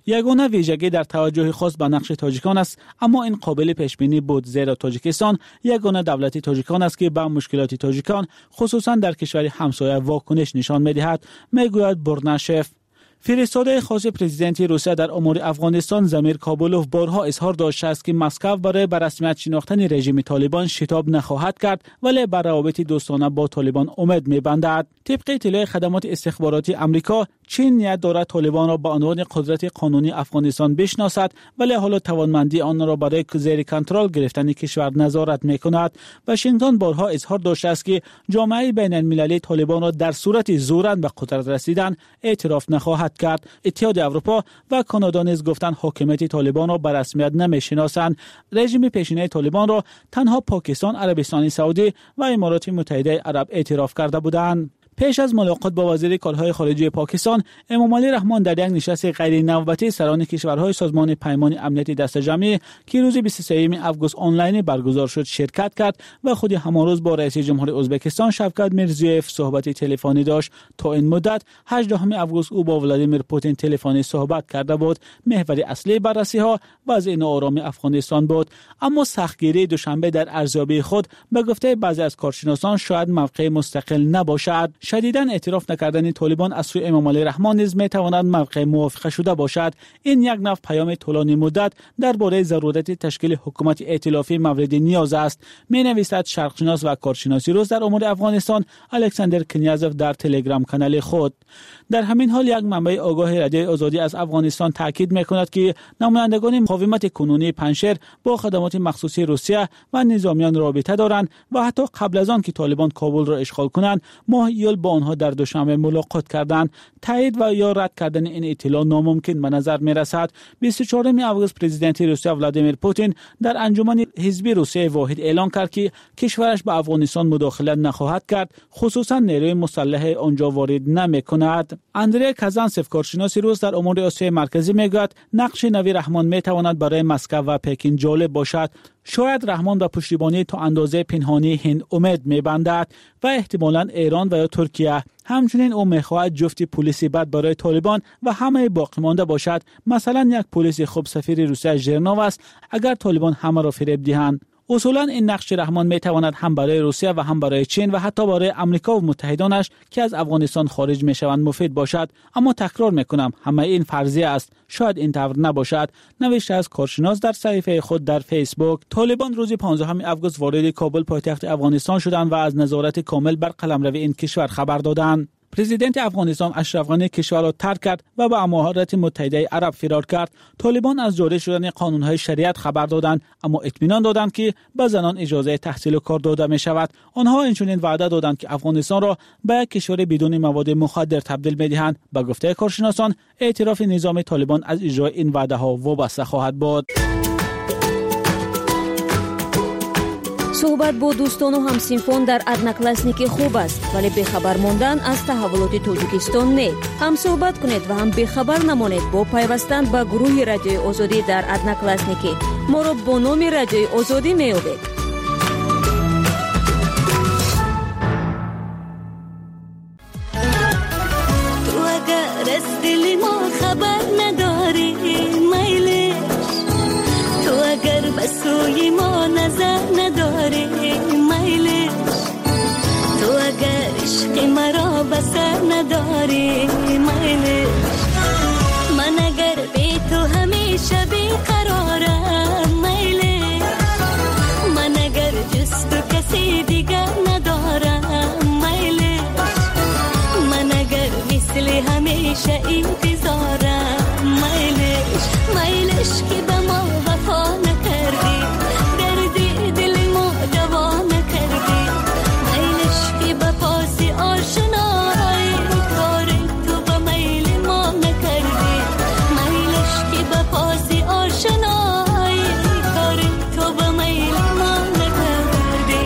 یگانه ویژگی در توجه خاص به نقش تاجیکان است، اما این قابل پیش بینی بود، زیرا تاجیکستان یگانه دولت تاجیکان است که به مشکلات تاجیکان خصوصا در کشور همسایه واکنش نشان می‌دهد، میگوید برنشف. فرستاده خاص پرزیدنت روسیه در امور افغانستان زمیر کابولوف بارها اظهار داشته است که مسکو برای به رسمیت شناختن رژیم طالبان شتاب نخواهد کرد، ولی بر روابط دوستانه با طالبان امید می‌بندد. طبق اطلاع خدمات استخباراتی آمریکا، چین نیت دارد طالبان را به عنوان قدرت قانونی افغانستان بشناسد، ولی حالا توانمندی آن را برای زیر کنترل گرفتن کشور نظارت می‌کند. واشنگتن بارها اظهار داشته است که جامعه بین‌المللی طالبان را در صورت زورن به قدرت رسیدن اعتراف نخواهد کرد. اتحاد اروپا و کانادا نیز گفتند حاکمیت طالبان را به رسمیت نمی‌شناسند. رژیم پیشینه طالبان را تنها پاکستان، عربستان سعودی و امارات متحده عرب اعتراف کرده بودند. پیش از ملاقات با وزیر کارهای خارجه پاکستان، امامعلی رحمان در یک نشست غیر نوبتی سران کشورهای سازمان پیمان امنیت دست جمعی که روز 23 اوگوست آنلاین برگزار شد شرکت کرد و خود همان روز با رئیس جمهور ازبکستان شوکت میرزیویف صحبت تلفنی داشت. تا این مدت 18 اوگوست او با ولادیمیر پوتین تلفنی صحبت کرده بود. محور اصلی بررسی‌ها وضع ناآرام افغانستان بود، اما سختگیری دوشنبه در ارزیابی خود به گفته بعضی از کارشناسان شاید موقع مستقل نباشد. شدیداً اعتراف نکردن طالبان از سوی امامعلی رحمان نیز می‌تواند موقع موافقه شده باشد. این یک نوع پیام طولانی مدت درباره ضرورت تشکیل حکومت ائتلافی مورد نیاز است، می‌نویسد شرقشناس و کارشناسی روز در امور افغانستان الکساندر کنیازف در تلگرام کانال خود. در همین حال یک منبع آگاه رادیوی آزادی از افغانستان تاکید می‌کند که نمایندگان مقاومت کنونی پنجشیر با خدمات مخصوصی روسیه و نظامیان رابطه دارند و حتی قبل از آن که طالبان کابل را اشغال کنند ماه یول با آنها در دوشنبه ملاقات کردند. تایید و یا رد کردن این اطلاع ناممکن به نظر می‌رسد. 24 اوگوست پرزیدنت روسیه ولادیمیر پوتین در انجمن حزبی روسیه واحد اعلام کرد که کشورش به افغانستان مداخله نخواهد کرد، خصوصا نیروی مسلح آنجا وارد نمی‌کند. اندری کازانتسف کارشناس روس در امور آسیای مرکزی میگوید نقش نوی رحمان میتواند برای مسکو و پکین جالب باشد. شاید رحمان به پشتیبانی تا اندازه پنهانی هند امید میبندد و احتمالاً ایران و یا ترکیه. همچنین او میخواهد جفت پلیسی بد برای طالبان و همه باقی مانده باشد. مثلا یک پلیس خوب سفیر روسیه ژرنو است اگر طالبان همه را فریب دهند. اصولا این نقش رحمان میتواند هم برای روسیه و هم برای چین و حتی برای آمریکا و متحدانش که از افغانستان خارج میشوند مفید باشد. اما تکرار میکنم همه این فرضیه است، شاید این طور نباشد. نوشته از کارشناس در صفحه خود در فیسبوک. طالبان روز 15 اوگوست وارد کابل پایتخت افغانستان شدند و از نظارت کامل بر قلمرو این کشور خبر دادند. پرزیدنت افغانستان اشرف غنی کشور را ترک کرد و به امارات متحده عرب فرار کرد. طالبان از جاری شدن قانون‌های شریعت خبر دادند، اما اطمینان دادند که به زنان اجازه تحصیل و کار داده می شود. آنها اینچنین وعده دادند که افغانستان را به یک کشور بدون مواد مخدر تبدیل می دهند. به گفته کارشناسان اعتراف نظام طالبان از اجرای این وعده ها وابسته خواهد بود. صحبت با دوستان و همسینفون در ادناکلاسنیکی خوب است، ولی بخبر موندن از تحولات تاجیکستان نه. هم صحبت کنید و هم بخبر نمانید با پیوستن به گروه رادیوی آزادی در ادناکلاسنیکی. ما را با نام رادیوی آزادی می‌یابید. تو اگر از دل ما خبر نداری میلش، تو اگر به سوی ما نظر نداری میلش، تو اگر عشق مرا بسر نداری میلش، من اگر بی تو همیشه بیقرارم میلش، من اگر جز تو کسی دیگر ندارم میلش، من اگر مثل همیشه انتظارم میلش، میلش که به ما وفا نکردی، دردی دل ما دوا نکردی، میلش که به پاس آشنایی کار تو به میل ما نکردی، میلش که به پاس آشنایی کار تو به میل ما نکردی.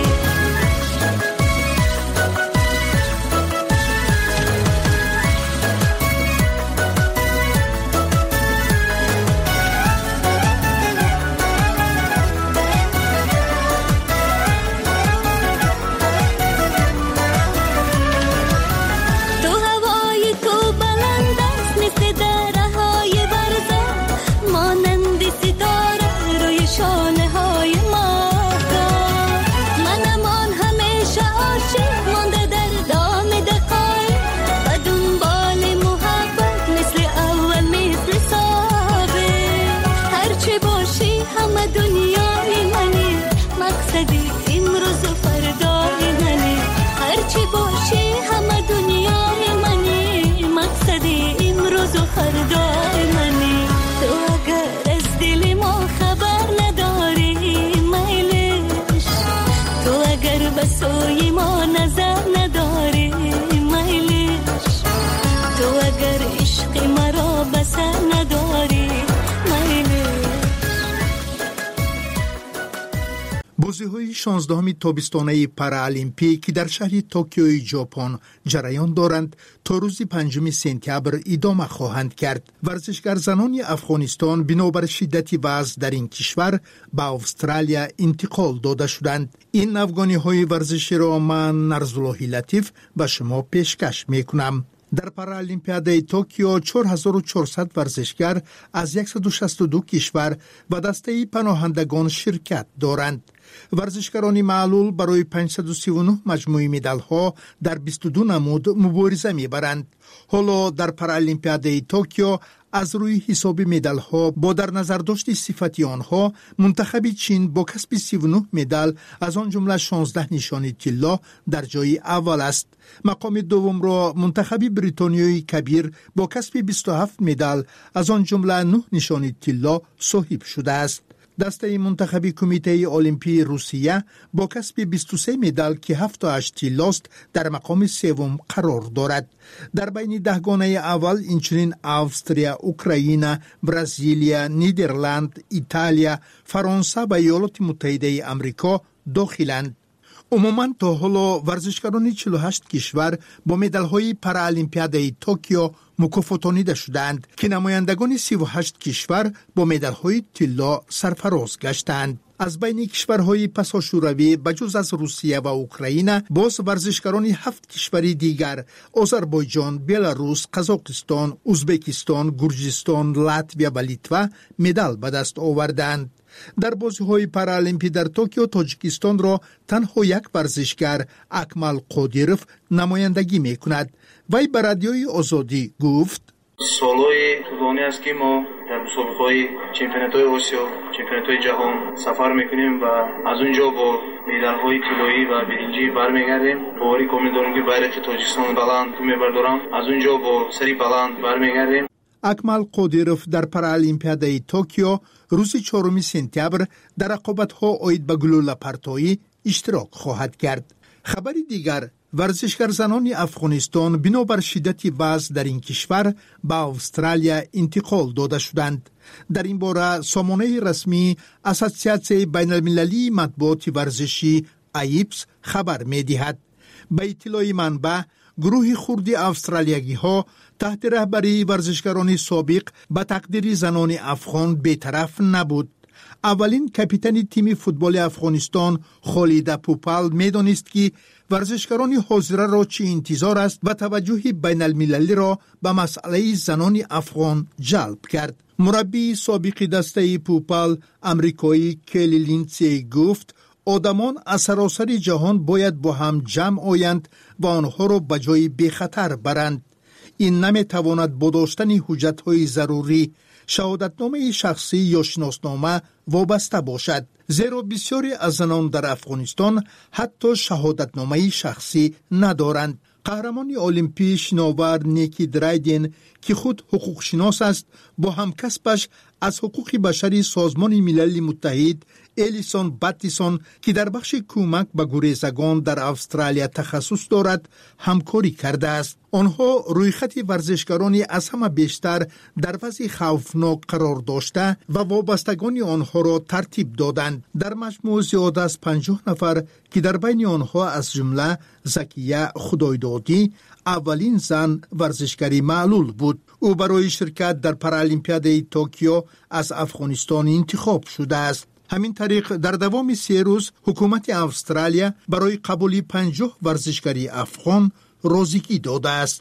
بازی‌های 16 تابستانه پارالیمپیک که در شهر توکیو ژاپن جریان دارند تا روز 5 سپتامبر ادامه خواهند کرد. ورزشگر زنان افغانستان بنابر شدت وضع در این کشور به استرالیا انتقال داده شدند. این افغانی‌های ورزشی را من نرزالله لطیف به شما پیشکش می‌کنم. در پارالیمپیاد توکیو 4400 ورزشگر از 162 کشور و دسته پناهندگان شرکت دارند. ورزشکاران معلول برای 539 مجموعه مدال‌ها در 22 نمود مبارزه می‌برند. حالا در پارالیمپیاد توکیو از روی حساب مدال‌ها با در نظر داشت صفتی آنها منتخب چین با کسب 39 مدال از آن جمله 16 نشانی طلا در جای اول است. مقام دوم را منتخب بریتانیای کبیر با کسب 27 مدال از آن جمله 9 نشانی طلا صاحب شده است. دسته منتخب کمیته المپی روسیه با کسب 23 مدال که 7 تا 8 طلاست در مقام سوم قرار دارد. در بین دهگانه اول اینچنین استرالیا، اوکراین، برزیلیا، نیدرلند، ایتالیا، فرانسه و ایالات متحده آمریکا داخلند. عموماً تا حالا ورزشکاران 48 کشور با مدال‌های پارالیمپیاد توکیو مکافاتانیده شدند که نمایندگان 38 کشور با مدال‌های طلا سرفراز گشتند. از بین کشورهای پساشوروی بجز از روسیه و اوکراین باز ورزشکاران 7 کشور دیگر آذربایجان، بلاروس، قزاقستان، ازبکستان، گرجستان، لاتویا و لیتوا مدال به دست آوردند. در بازی‌های پارالیمپی در توکیو تاجیکستان را تنها یک ورزشگر اکمل قادیروف نمایندگی می‌کند. وی به رادیوی آزادی گفت: سالهای طولانی است که ما در مسابقه‌های چمپیونات‌های آسیا، چمپیونات‌های جهان سفر می‌کنیم و از اونجا با مدال‌های طلایی و برنجی برمیگردیم. باوری کامل دارم که بیرق تاجیکستان بلند می‌بردارم. از اونجا با سری بلند برمیگردیم. اکمل قادیروف در پارالیمپیاد توکیو روز 4 سپتامبر در رقابت‌ها عاید به گلوله پرتایی اشتراک خواهد کرد. خبری دیگر، ورزشگر زنان افغانستان بنابر شدت وضع در این کشور به استرالیا انتقال داده شدند. در این باره سامانه رسمی اساسیاسیون بین المللی مطبوعات ورزشی ایپس خبر می‌دهد. به اطلاع منبع، گروه خردی استرالیایی ها تحت رهبری ورزشکاران سابق به تقدیر زنان افغان بی‌طرف نبود. اولین کاپیتان تیم فوتبال افغانستان خالده پوپال می‌دانست که ورزشکاران حاضر را چه انتظار است و توجه بین المللی را به مسئله زنان افغان جلب کرد. مربی سابق دسته پوپال امریکایی کلی لینسی گفت: آدمان از سراسر جهان باید با هم جمع آیند و آنها را به جای بی‌خطر برند. این نمیتواند با داشتن حجت‌های ضروری، شهادتنامه شخصی یا شناسنامه وابسته باشد، زیرا بسیاری از زنان در افغانستان حتی شهادتنامه شخصی ندارند. قهرمان المپی شناور نیکی درایدن که خود حقوق شناس است، با همکسبش از حقوق بشری سازمان ملل متحد الیسون باتیسون که در بخش کمک به گریزگان در استرالیا تخصص دارد همکاری کرده است. آنها روی خط ورزشکارانی از همه بیشتر در وضع خوفناک قرار داشته و وابستگان آنها را ترتیب دادند. در مجموع زیاد از 50 نفر که در بین آنها از جمله زکیه خدایدادی اولین زن ورزشکاری معلول بود. او برای شرکت در پارالیمپیاد توکیو از افغانستان انتخاب شده است. همین طریق در دوام 3 روز حکومت استرالیا برای قبول 50 ورزشکاری افغان راضیگی داده است.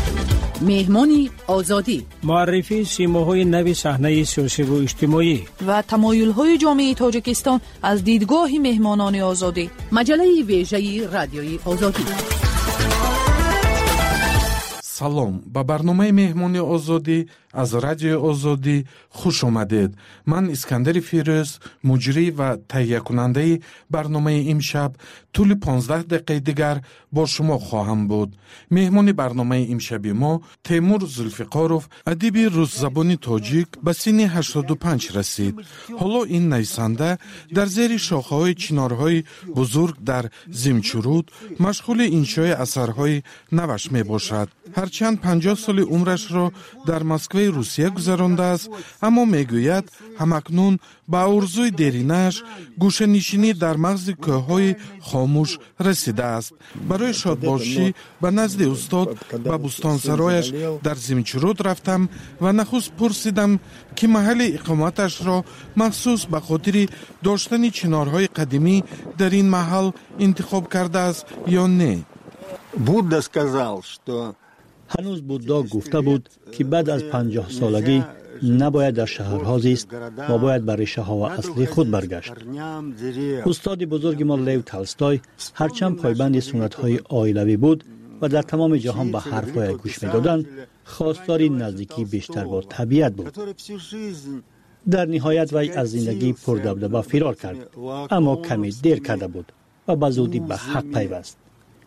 مهمانی آزادی، معرفی سیماهای نو صحنه سیاسی و اجتماعی و تمایل‌های جامعه تاجیکستان از دیدگاه مهمانان آزادی. مجله ویژه رادیوی آزادی. салом ба барномаи меҳмони озодӣ аз радиои озодӣ хуш омадед. ман искандари фирӯз, муҷрӣ ва таҳиякунандаи барномаи имшаб тӯли 15 дақиқаи дигар бо шумо хоҳам буд. меҳмони барномаи имшаби мо Темур Зулфиқоров, адиби рӯззабони тоҷик, ба синни 85 расид. ҳоло ин нависанда дар зери шохаҳои чинорҳои бузург дар Зимчуруд машғули иншои асарҳои наваш мебошад. هرچند 50 سال عمرش را در مسکو روسیه گذرانده است، اما میگوید همکنون با آرزوی دیرینش گوشه‌نشینی در مغز کوههای خاموش رسیده است. برای شادباشی به نزد استاد و بستانسرایش در زمینچرود رفتم و نخست پرسیدم که محل اقامتش را مخصوص به خاطر داشتن چنارهای قدیمی در این محل انتخاب کرده است یا نه. بودا сказал, что هنوز بودا گفته بود که بعد از 50 سالگی نباید در شهرها زیست و باید به ریشه ها و اصلی خود برگشت. استاد بزرگ ما لیو تالستوی هرچند پایبند سنت های عائلوی بود و در تمام جهان به حرفهای گوش می‌دادند، خواستار نزدیکی بیشتر با طبیعت بود. در نهایت وی از زندگی پردبدبه فرار کرد، اما کمی دیر کرده بود و به زودی به حق پیوست.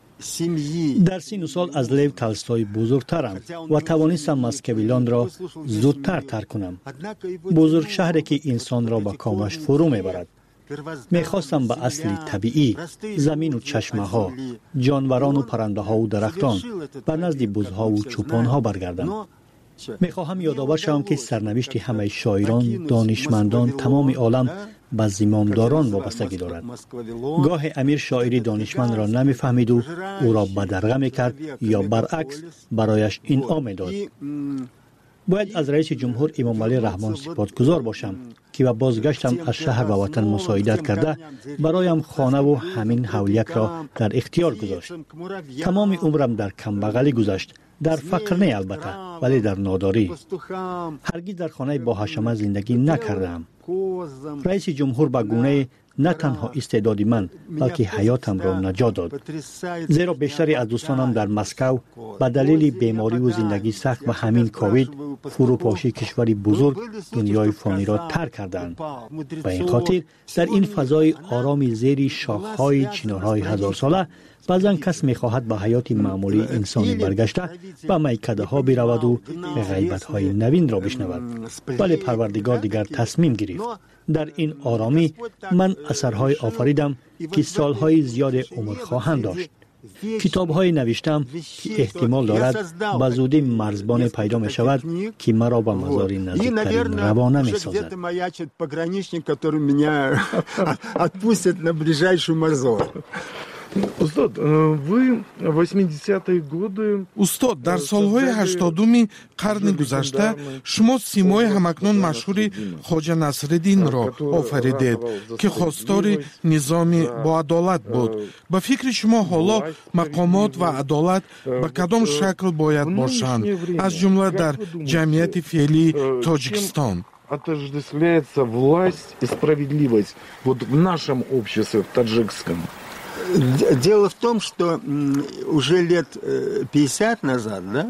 در 30 سال از لیو تالستوی بزرگترم و توانستم مسکویلان را زودتر ترک کنم. بزرگ شهری که انسان را به کامش فرو میبرد. میخواستم به اصل طبیعی، زمین و چشمه ها، جانوران و پرنده ها و درختان، به نزد بزها و چوپان ها برگردم. میخواهم یادآور شوم که سرنوشت همه شاعران، دانشمندان، تمام عالم به زمامداران وابستگی دارد. گاه امیر شاعری دانشمند را نمیفهمید و او را بدرقه میکرد یا برعکس برایش انعام میداد. باید از رئیس جمهور امام علی رحمان سپاسگزار باشم که به بازگشتم از شهر و وطن مساعدت کرده برایم خانه و همین حولیک را در اختیار گذاشت. تمام عمرم در کمبغلی گذشت، در فقر نه البته، ولی در ناداری. هرگز در خانه با حشمه زندگی نکردم. رئیس جمهور به گونه نه تنها استعدادی من بلکه حیاتم را نجات داد، زیرا بیشتری از دوستانم در مسکو به دلیل بیماری و زندگی سخت و همین کووید فروپاشی کشوری بزرگ دنیای فانی را ترک کردند. و این خاطر در این فضای آرامی زیر شاخهای چنارهای 1000 ساله بعضن کس می‌خواهد به حیات معمولی انسانی برگشته به میکده ها برود و غیبت های نوین را بشنود. ولی پروردگار دیگر تصمیم گرفت. در این آرامی من اثرهای آفریدم که سالهای زیاد عمر خواهند داشت. کتاب‌های نوشتم که احتمال دارد به زودی مرزبان پیدا می شود که مرا به مزار نزدیکترین روانه می سازد. استاد، در سالهای 80 قرن گذشته شما سیمای همکنون مشهور خواجه نصرالدین را آفریدید که خواستار نظام با عدالت بود. به فکر شما حالا مقامات و عدالت به کدام شکل باید باشند، از جمله در جمعیت فعلی تاجیکستان؟ Отождествляется власть и справедливость вот в нашем обществе, в таджикском. Дело в том, что уже лет 50 назад, да?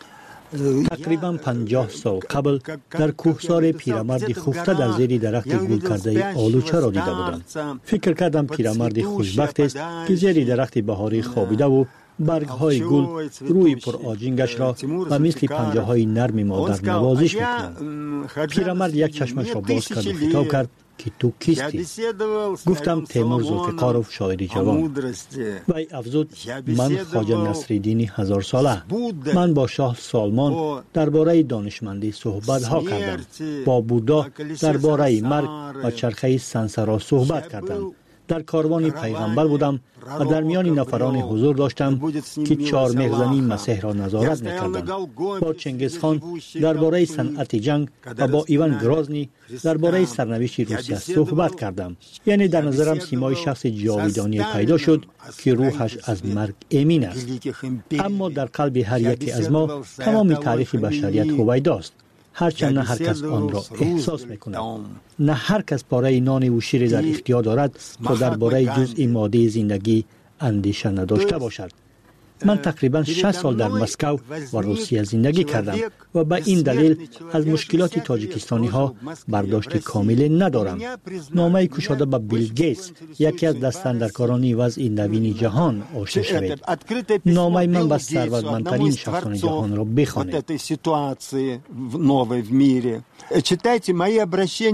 تقریبا 50 سال قبل در کوهسار پیرمرد خفته در زیر درخت گل کرده آلوچه را دیده بودم. فکر کردم پیرمرد خوشبخت است که زیر درخت بهاری خوابیده و برگ های گل روی پر آجینگش را و مثل پنجه های نرم مادر نوازش میکنند. پیرمرد یک چشمش را باز کرد و خطاب کرد که تو کیستی؟ گفتم تیمور ذوالفقاروف، شاعر جوان. وی افزود من خواجه نصرالدین 1000 ساله. من با شاه سالمان درباره دانشمندی صحبت ها کردم. با بودا درباره مرگ و چرخه سنسرا صحبت کردم. در کاروان پیغمبر بودم و در میان نفران حضور داشتم که 4 مخزنی مسیح را نظارت می‌کردند. با چنگیزخان درباره صنعت جنگ و با ایوان گرازنی درباره سرنوشت روسیه صحبت کردم. یعنی در نظرم سیمای شخص جاویدانی پیدا شد که روحش از مرگ امین است. اما در قلب هر یکی از ما تمام تاریخ بشریت هویداست. هرچند نه هر کس آن را احساس می‌کند. نه هر کس پاره نان و شیر در اختیار دارد تا درباره جزء ماده زندگی اندیشه نداشته باشد. من تقریبا 6 سال در مسکو و روسیه زندگی کردم و به این دلیل از مشکلات تاجیکستانی ها برداشت کامل ندارم. نامه کشاده به بیل گیتس، یکی از دستاندرکاران وضع نوین جهان، آشنا شوید. نامه من به ثروتمندترین شخصان جهان را بخوانید. Читайте мои обращения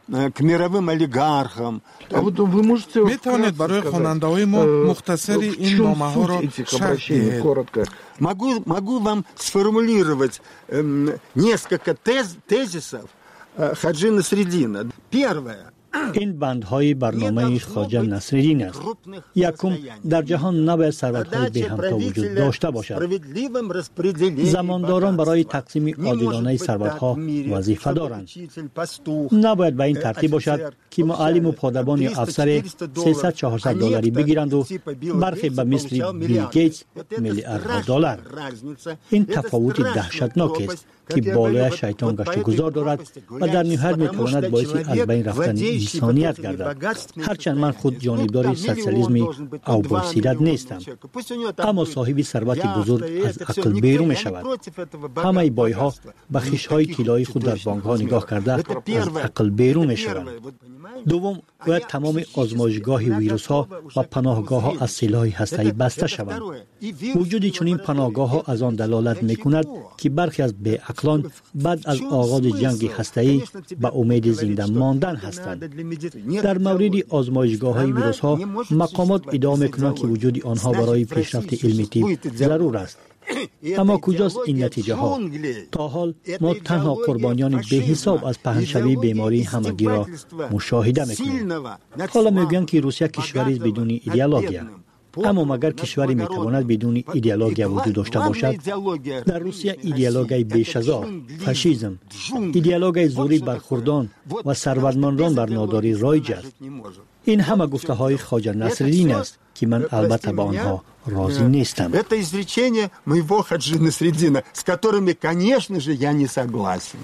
к мировым олигархам. میتونید برای خواننده‌های ما مختصری این نامه‌ها را شرح دهید؟ Могу вам сформулировать несколько тезисов Хаджи Насреддина. Первое. این بندهای برنامه خواجه نصرالدین است. یکم، در جهان نباید ثروت‌های بی همتا وجود داشته باشد. زمانداران برای تقسیم عادلانه ثروت‌ها وظیفه دارند. نباید به این ترتیب باشد که معلم و پادبان یا افسر 300-400 دلاری بگیرند و برخی به مثل بیل گیتس میلیاردها دلار. این تفاوت دهشتناک است که بالای شیطان گشت گذار دارد و در نهایت میتواند باعث از بین رفتن انسانیت گردد. هرچند من خود جانبدار سوسیالیسم او بوسیدت نیستم، اما صاحب ثروت بزرگ از عقل بیرون می شود. همه بایها به خیش‌های طلایی خود در بانک‌ها نگاه کرده از عقل بیرون می شوند. دوم، باید تمام آزمایشگاه ویروس‌ها و پناهگاه‌ها از سلاح هسته‌ای بسته شوند. وجود چنین پناهگاه‌ها از آن دلالت می‌کند که برخی از بی‌عقلان بعد از آغاز جنگ هسته‌ای به امید زنده ماندن هستند. در مورد آزمایشگاه‌های ویروس‌ها مقامات ادعا می‌کنند که وجود آنها برای پیشرفت علمی طب ضرور است. اما کجاست این نتیجه ها؟ تا حال ما تنها قربانیان به حساب از پهنشوی بیماری همگی را مشاهده میکنیم. حالا میگویند که روسیه کشوری بدون ایدئولوژی، اما مگر کشوری میتواند بدون ایدئولوژی وجود داشته باشد؟ در روسیه ایدئولوژی بیشزار، فاشیسم، ایدئولوژی زوری برخوردان و ثروتمندان بر ناداری رایج است. این همه گفته های خواجه نصرالدین است که من البته با آنها راضی نیستم. Это изречение моего Хаджи Насреддина, с которыми, конечно же, я не согласен.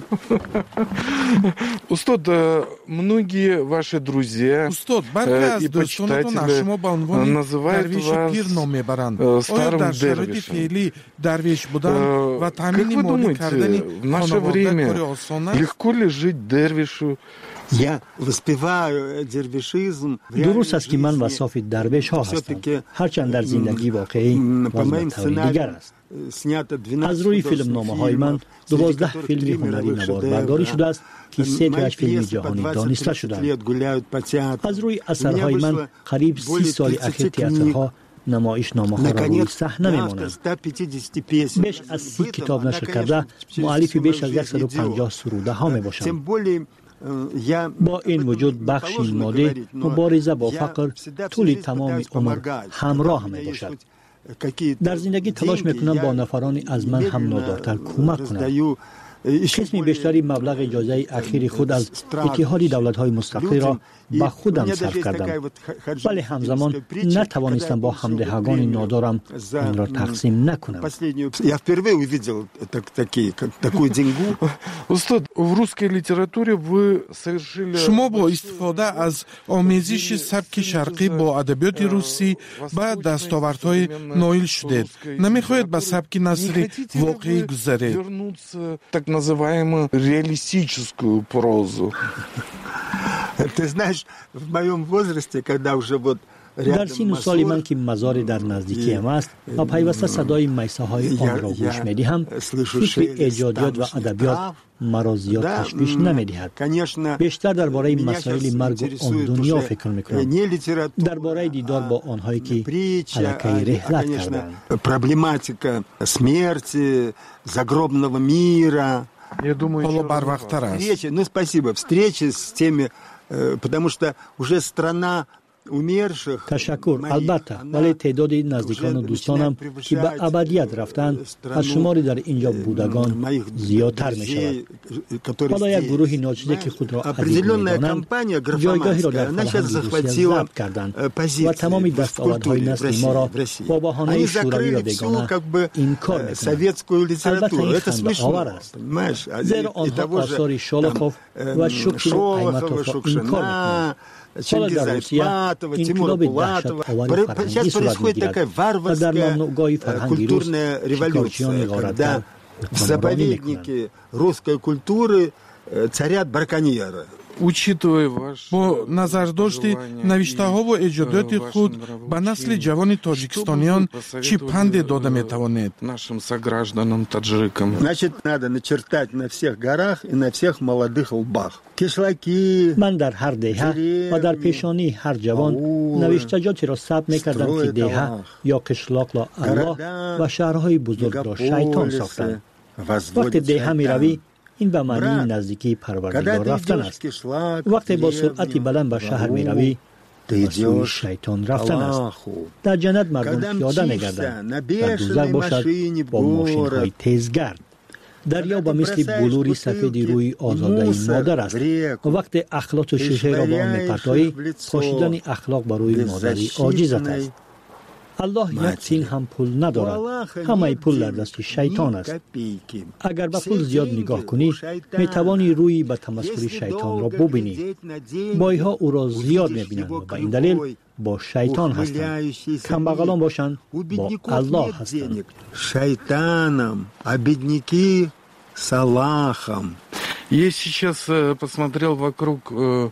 Устод, многие ваши друзья и почитатели называют вас старым дервишем. Как вы думаете, в наше время легко ли жить дервишу? Я воспеваю дервишизм. درست است که من وصاف درویش ها هستم، هرچند در زندگی واقعی وضع دیگر است. از روی فیلم نامه های من 12 فیلم هنری نوار برداری شده است که 3 فیلم جهانی دانسته شدند. از روی اثرهای من قریب 30 سال اخیر تئاترها نمایش نامه ها را روی صحنه میمانند. بیش از 30 کتاب نشر کرده، مؤلف بیش از 150 سروده ها می باشم. با این وجود بخشی ماده مبارزه با فقر طول تمام عمر همراه می باشد. در زندگی تلاش میکنم با نفران از من هم نادارتر کمک کنم. قسم بیشتری مبلغ اجازه اخیر خود از اتحاد دولت‌های مستقل را به خودم صرف کردم، ولی همزمان نتوانستم با همدهگان نادارم این را تقسیم نکنم. Я впервые увидел такую деньгу. Устод, в русской литературе вы совершили... شما با استفاده از آمیزش سبک شرقی با ادبیات روسی به دستاوردهای نائل شدید. نمیخواهید به سبک نثری واقعی گذارید؟ Так называемую реалистическую прозу. Ты знаешь, в моем возрасте, когда уже вот در سین و سال من که مزار در نزدیکی هم است و پیوسته صدای میسه های آن را گوش می دهم، فکر ایجادیات و ادبیات مرا زیاد تشویش نمی دهد. بیشتر درباره مسائل مرگ و آن دنیا فکر می کنم، درباره دیدار با آنهایی که علاقه رحلت کردند. Проблематика смерти, загробного мира. Я думаю, حالا بر وقت است. Ну, спасибо. Встречи с теми, потому что уже страна تشکر. البته، ولی تعداد نزدیکان و دوستانم که به ابدیت رفتند از شماری در اینجا بودگان زیادتر می شود. حالا یک گروه ناچیزه که خود را عزیز می دانند جایگاهی را در فرهنگ روسیه ضبط کردند و تمام دستاوردهای نسل ما را با بهانه شوروی و بیگانه انکار می کنند. البته این خنده آور است، زیرا آنها آثار شولوخوف و شکل ایمتوف را انکار می کنند. حالا در روسیه انقلاب دهشت آور فرهنگی صورت میگیرد و در نامنوعگاه فرهنگی روس شکارچیان غارتگر в заповеднике русской культуры царят браконьеры. бо назардошти навиштаҳову эҷодиёти худ ба насли ҷавони тоҷикистониён чӣ панде дода метавонед? Значит, надо начертать на всех горах и на всех молодых лбах. Кишлаки. من در هر دهه و در پیشانی هر جوان نوشتجاتی را ثبت می‌کردم که دهه یا قشلاق را الله و شهرهای بزرگ را شیطان ساختند. وقتی دهه می‌روی این به معنی نزدیکی پروردگار رفتن است. وقتی با سرعتی بلند به شهر می‌روی به سوی شیطان رفتن است. در جنت مردم پیاده می‌گردند. در دوزخ باشد با ماشین‌های تیزگرد. دریا به مثل بلوری سفید روی آزاده مادر است و وقتی اخلاق شیشه را با آن می‌پرتایی پاشیدن اخلاق بر روی مادری عاجزت است. الله یک تین هم پول ندارد. همه پول در دست شیطان است. اگر به پول زیاد نگاه کنی میتوانی روی به تمسخر شیطان را ببینی. بایها او را زیاد میبینند و به این دلیل با شیطان هستند. کمبغلان باشند با الله هستند. Шайтаном, а бедняки с Аллахом. Я сейчас посмотрел вокруг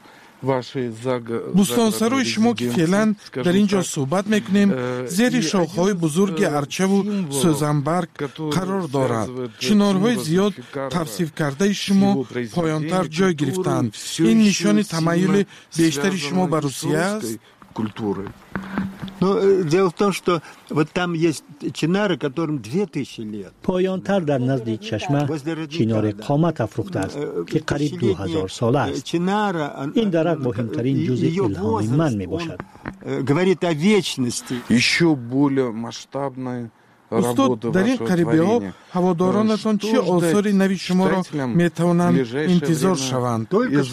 бӯстонсарои шумо ки феълан дар ин ҷо суҳбат мекунем зери шохҳои бузурги арчаву сӯзанбарг қарор дорад. чинорҳои зиёд тавсифкардаи шумо поёнтар ҷой гирифтанд. ин нишони тамайюли бештари шумо ба Русия аст? Ну, дело в том, что вот там есть чинары, которым 2000 лет. پایانتر در نزد چشمه چینار قامت افروخته است که قریب 2000 سال است. این درخت مهمترین جزء الهام من می باشد. Говорит о вечности. Еще более масштабное استاد در این قریبی ها هوادارانتان چه آثاری نوی شما را میتوانند انتظار شوند؟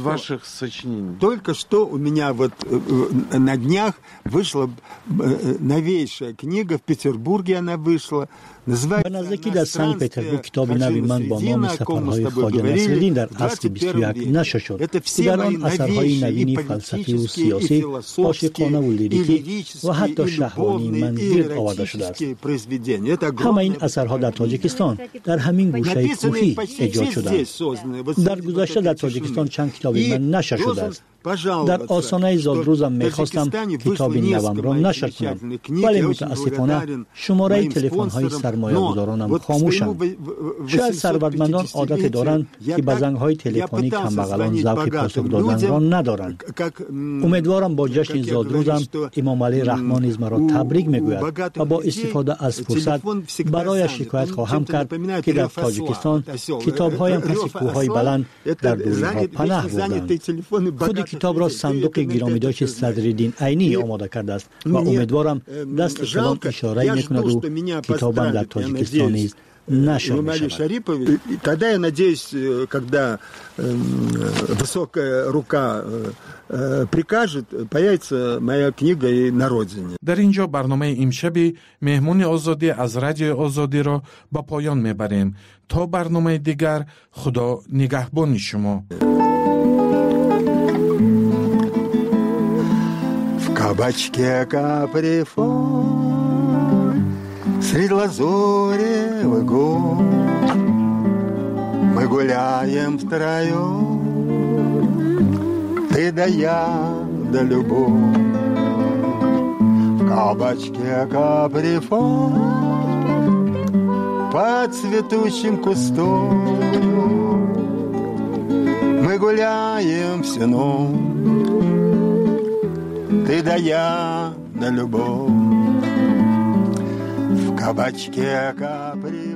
Только что у меня вот на днях вышла новейшая книга, в Петербурге она вышла. به نزدیکی در سن پترزبورگ کتاب نوی من با نام سفرهای خواجه نصرالدین در اصل 21 نشر شد که در آن اثرهای نوین فلسفی و سیاسی، عاشقانه و لیریکی و حتی شهوانی من گرد آورده شده است. همه این اثرها در تاجیکستان در همین گوشه کوهی ایجاد شدند. در گذشته در تاجیکستان چند کتاب من نشر شده است. در آستانه زادروزم میخواستم کتاب نوم را نشر کنم ولی متاسفانه شماره تلفن های سرمایه گذارانم خاموشند. شاید ثروتمندان عادت دارند که به زنگ های تلفنی کمبغلان ذوق پاسخ دادن را ندارند. امیدوارم با جشن زادروزم امام علی رحمان نیز مرا تبریک میگوید و با استفاده از فرصت برای شکایت خواهم کرد که در تاجیکستان کتاب هایم پس کوههای بلند در دوری‌ها پناه بردند. خود کتاب را صندوق گرامیداشت صدرالدین عینی آماده کرده است و امیدوارم دست کلام اشاره میکند و کتابم در تاجیکستان نیز نشر میشود. Тогда я надеюсь, когда высокая рука прикажет, появится моя книга и на родине. در اینجا برنامه امشبی مهمون آزادی از رادیو آزادی را با پایان میبریم. تا برنامه دیگر خدا نگهبان شما. В кабачке каприфон средь лазоревых гор мы гуляем втроем, ты да я да любовь. В кабачке каприфон под цветущим кустом мы гуляем всю ночь, ты да я да любовь. В кабачке каприфон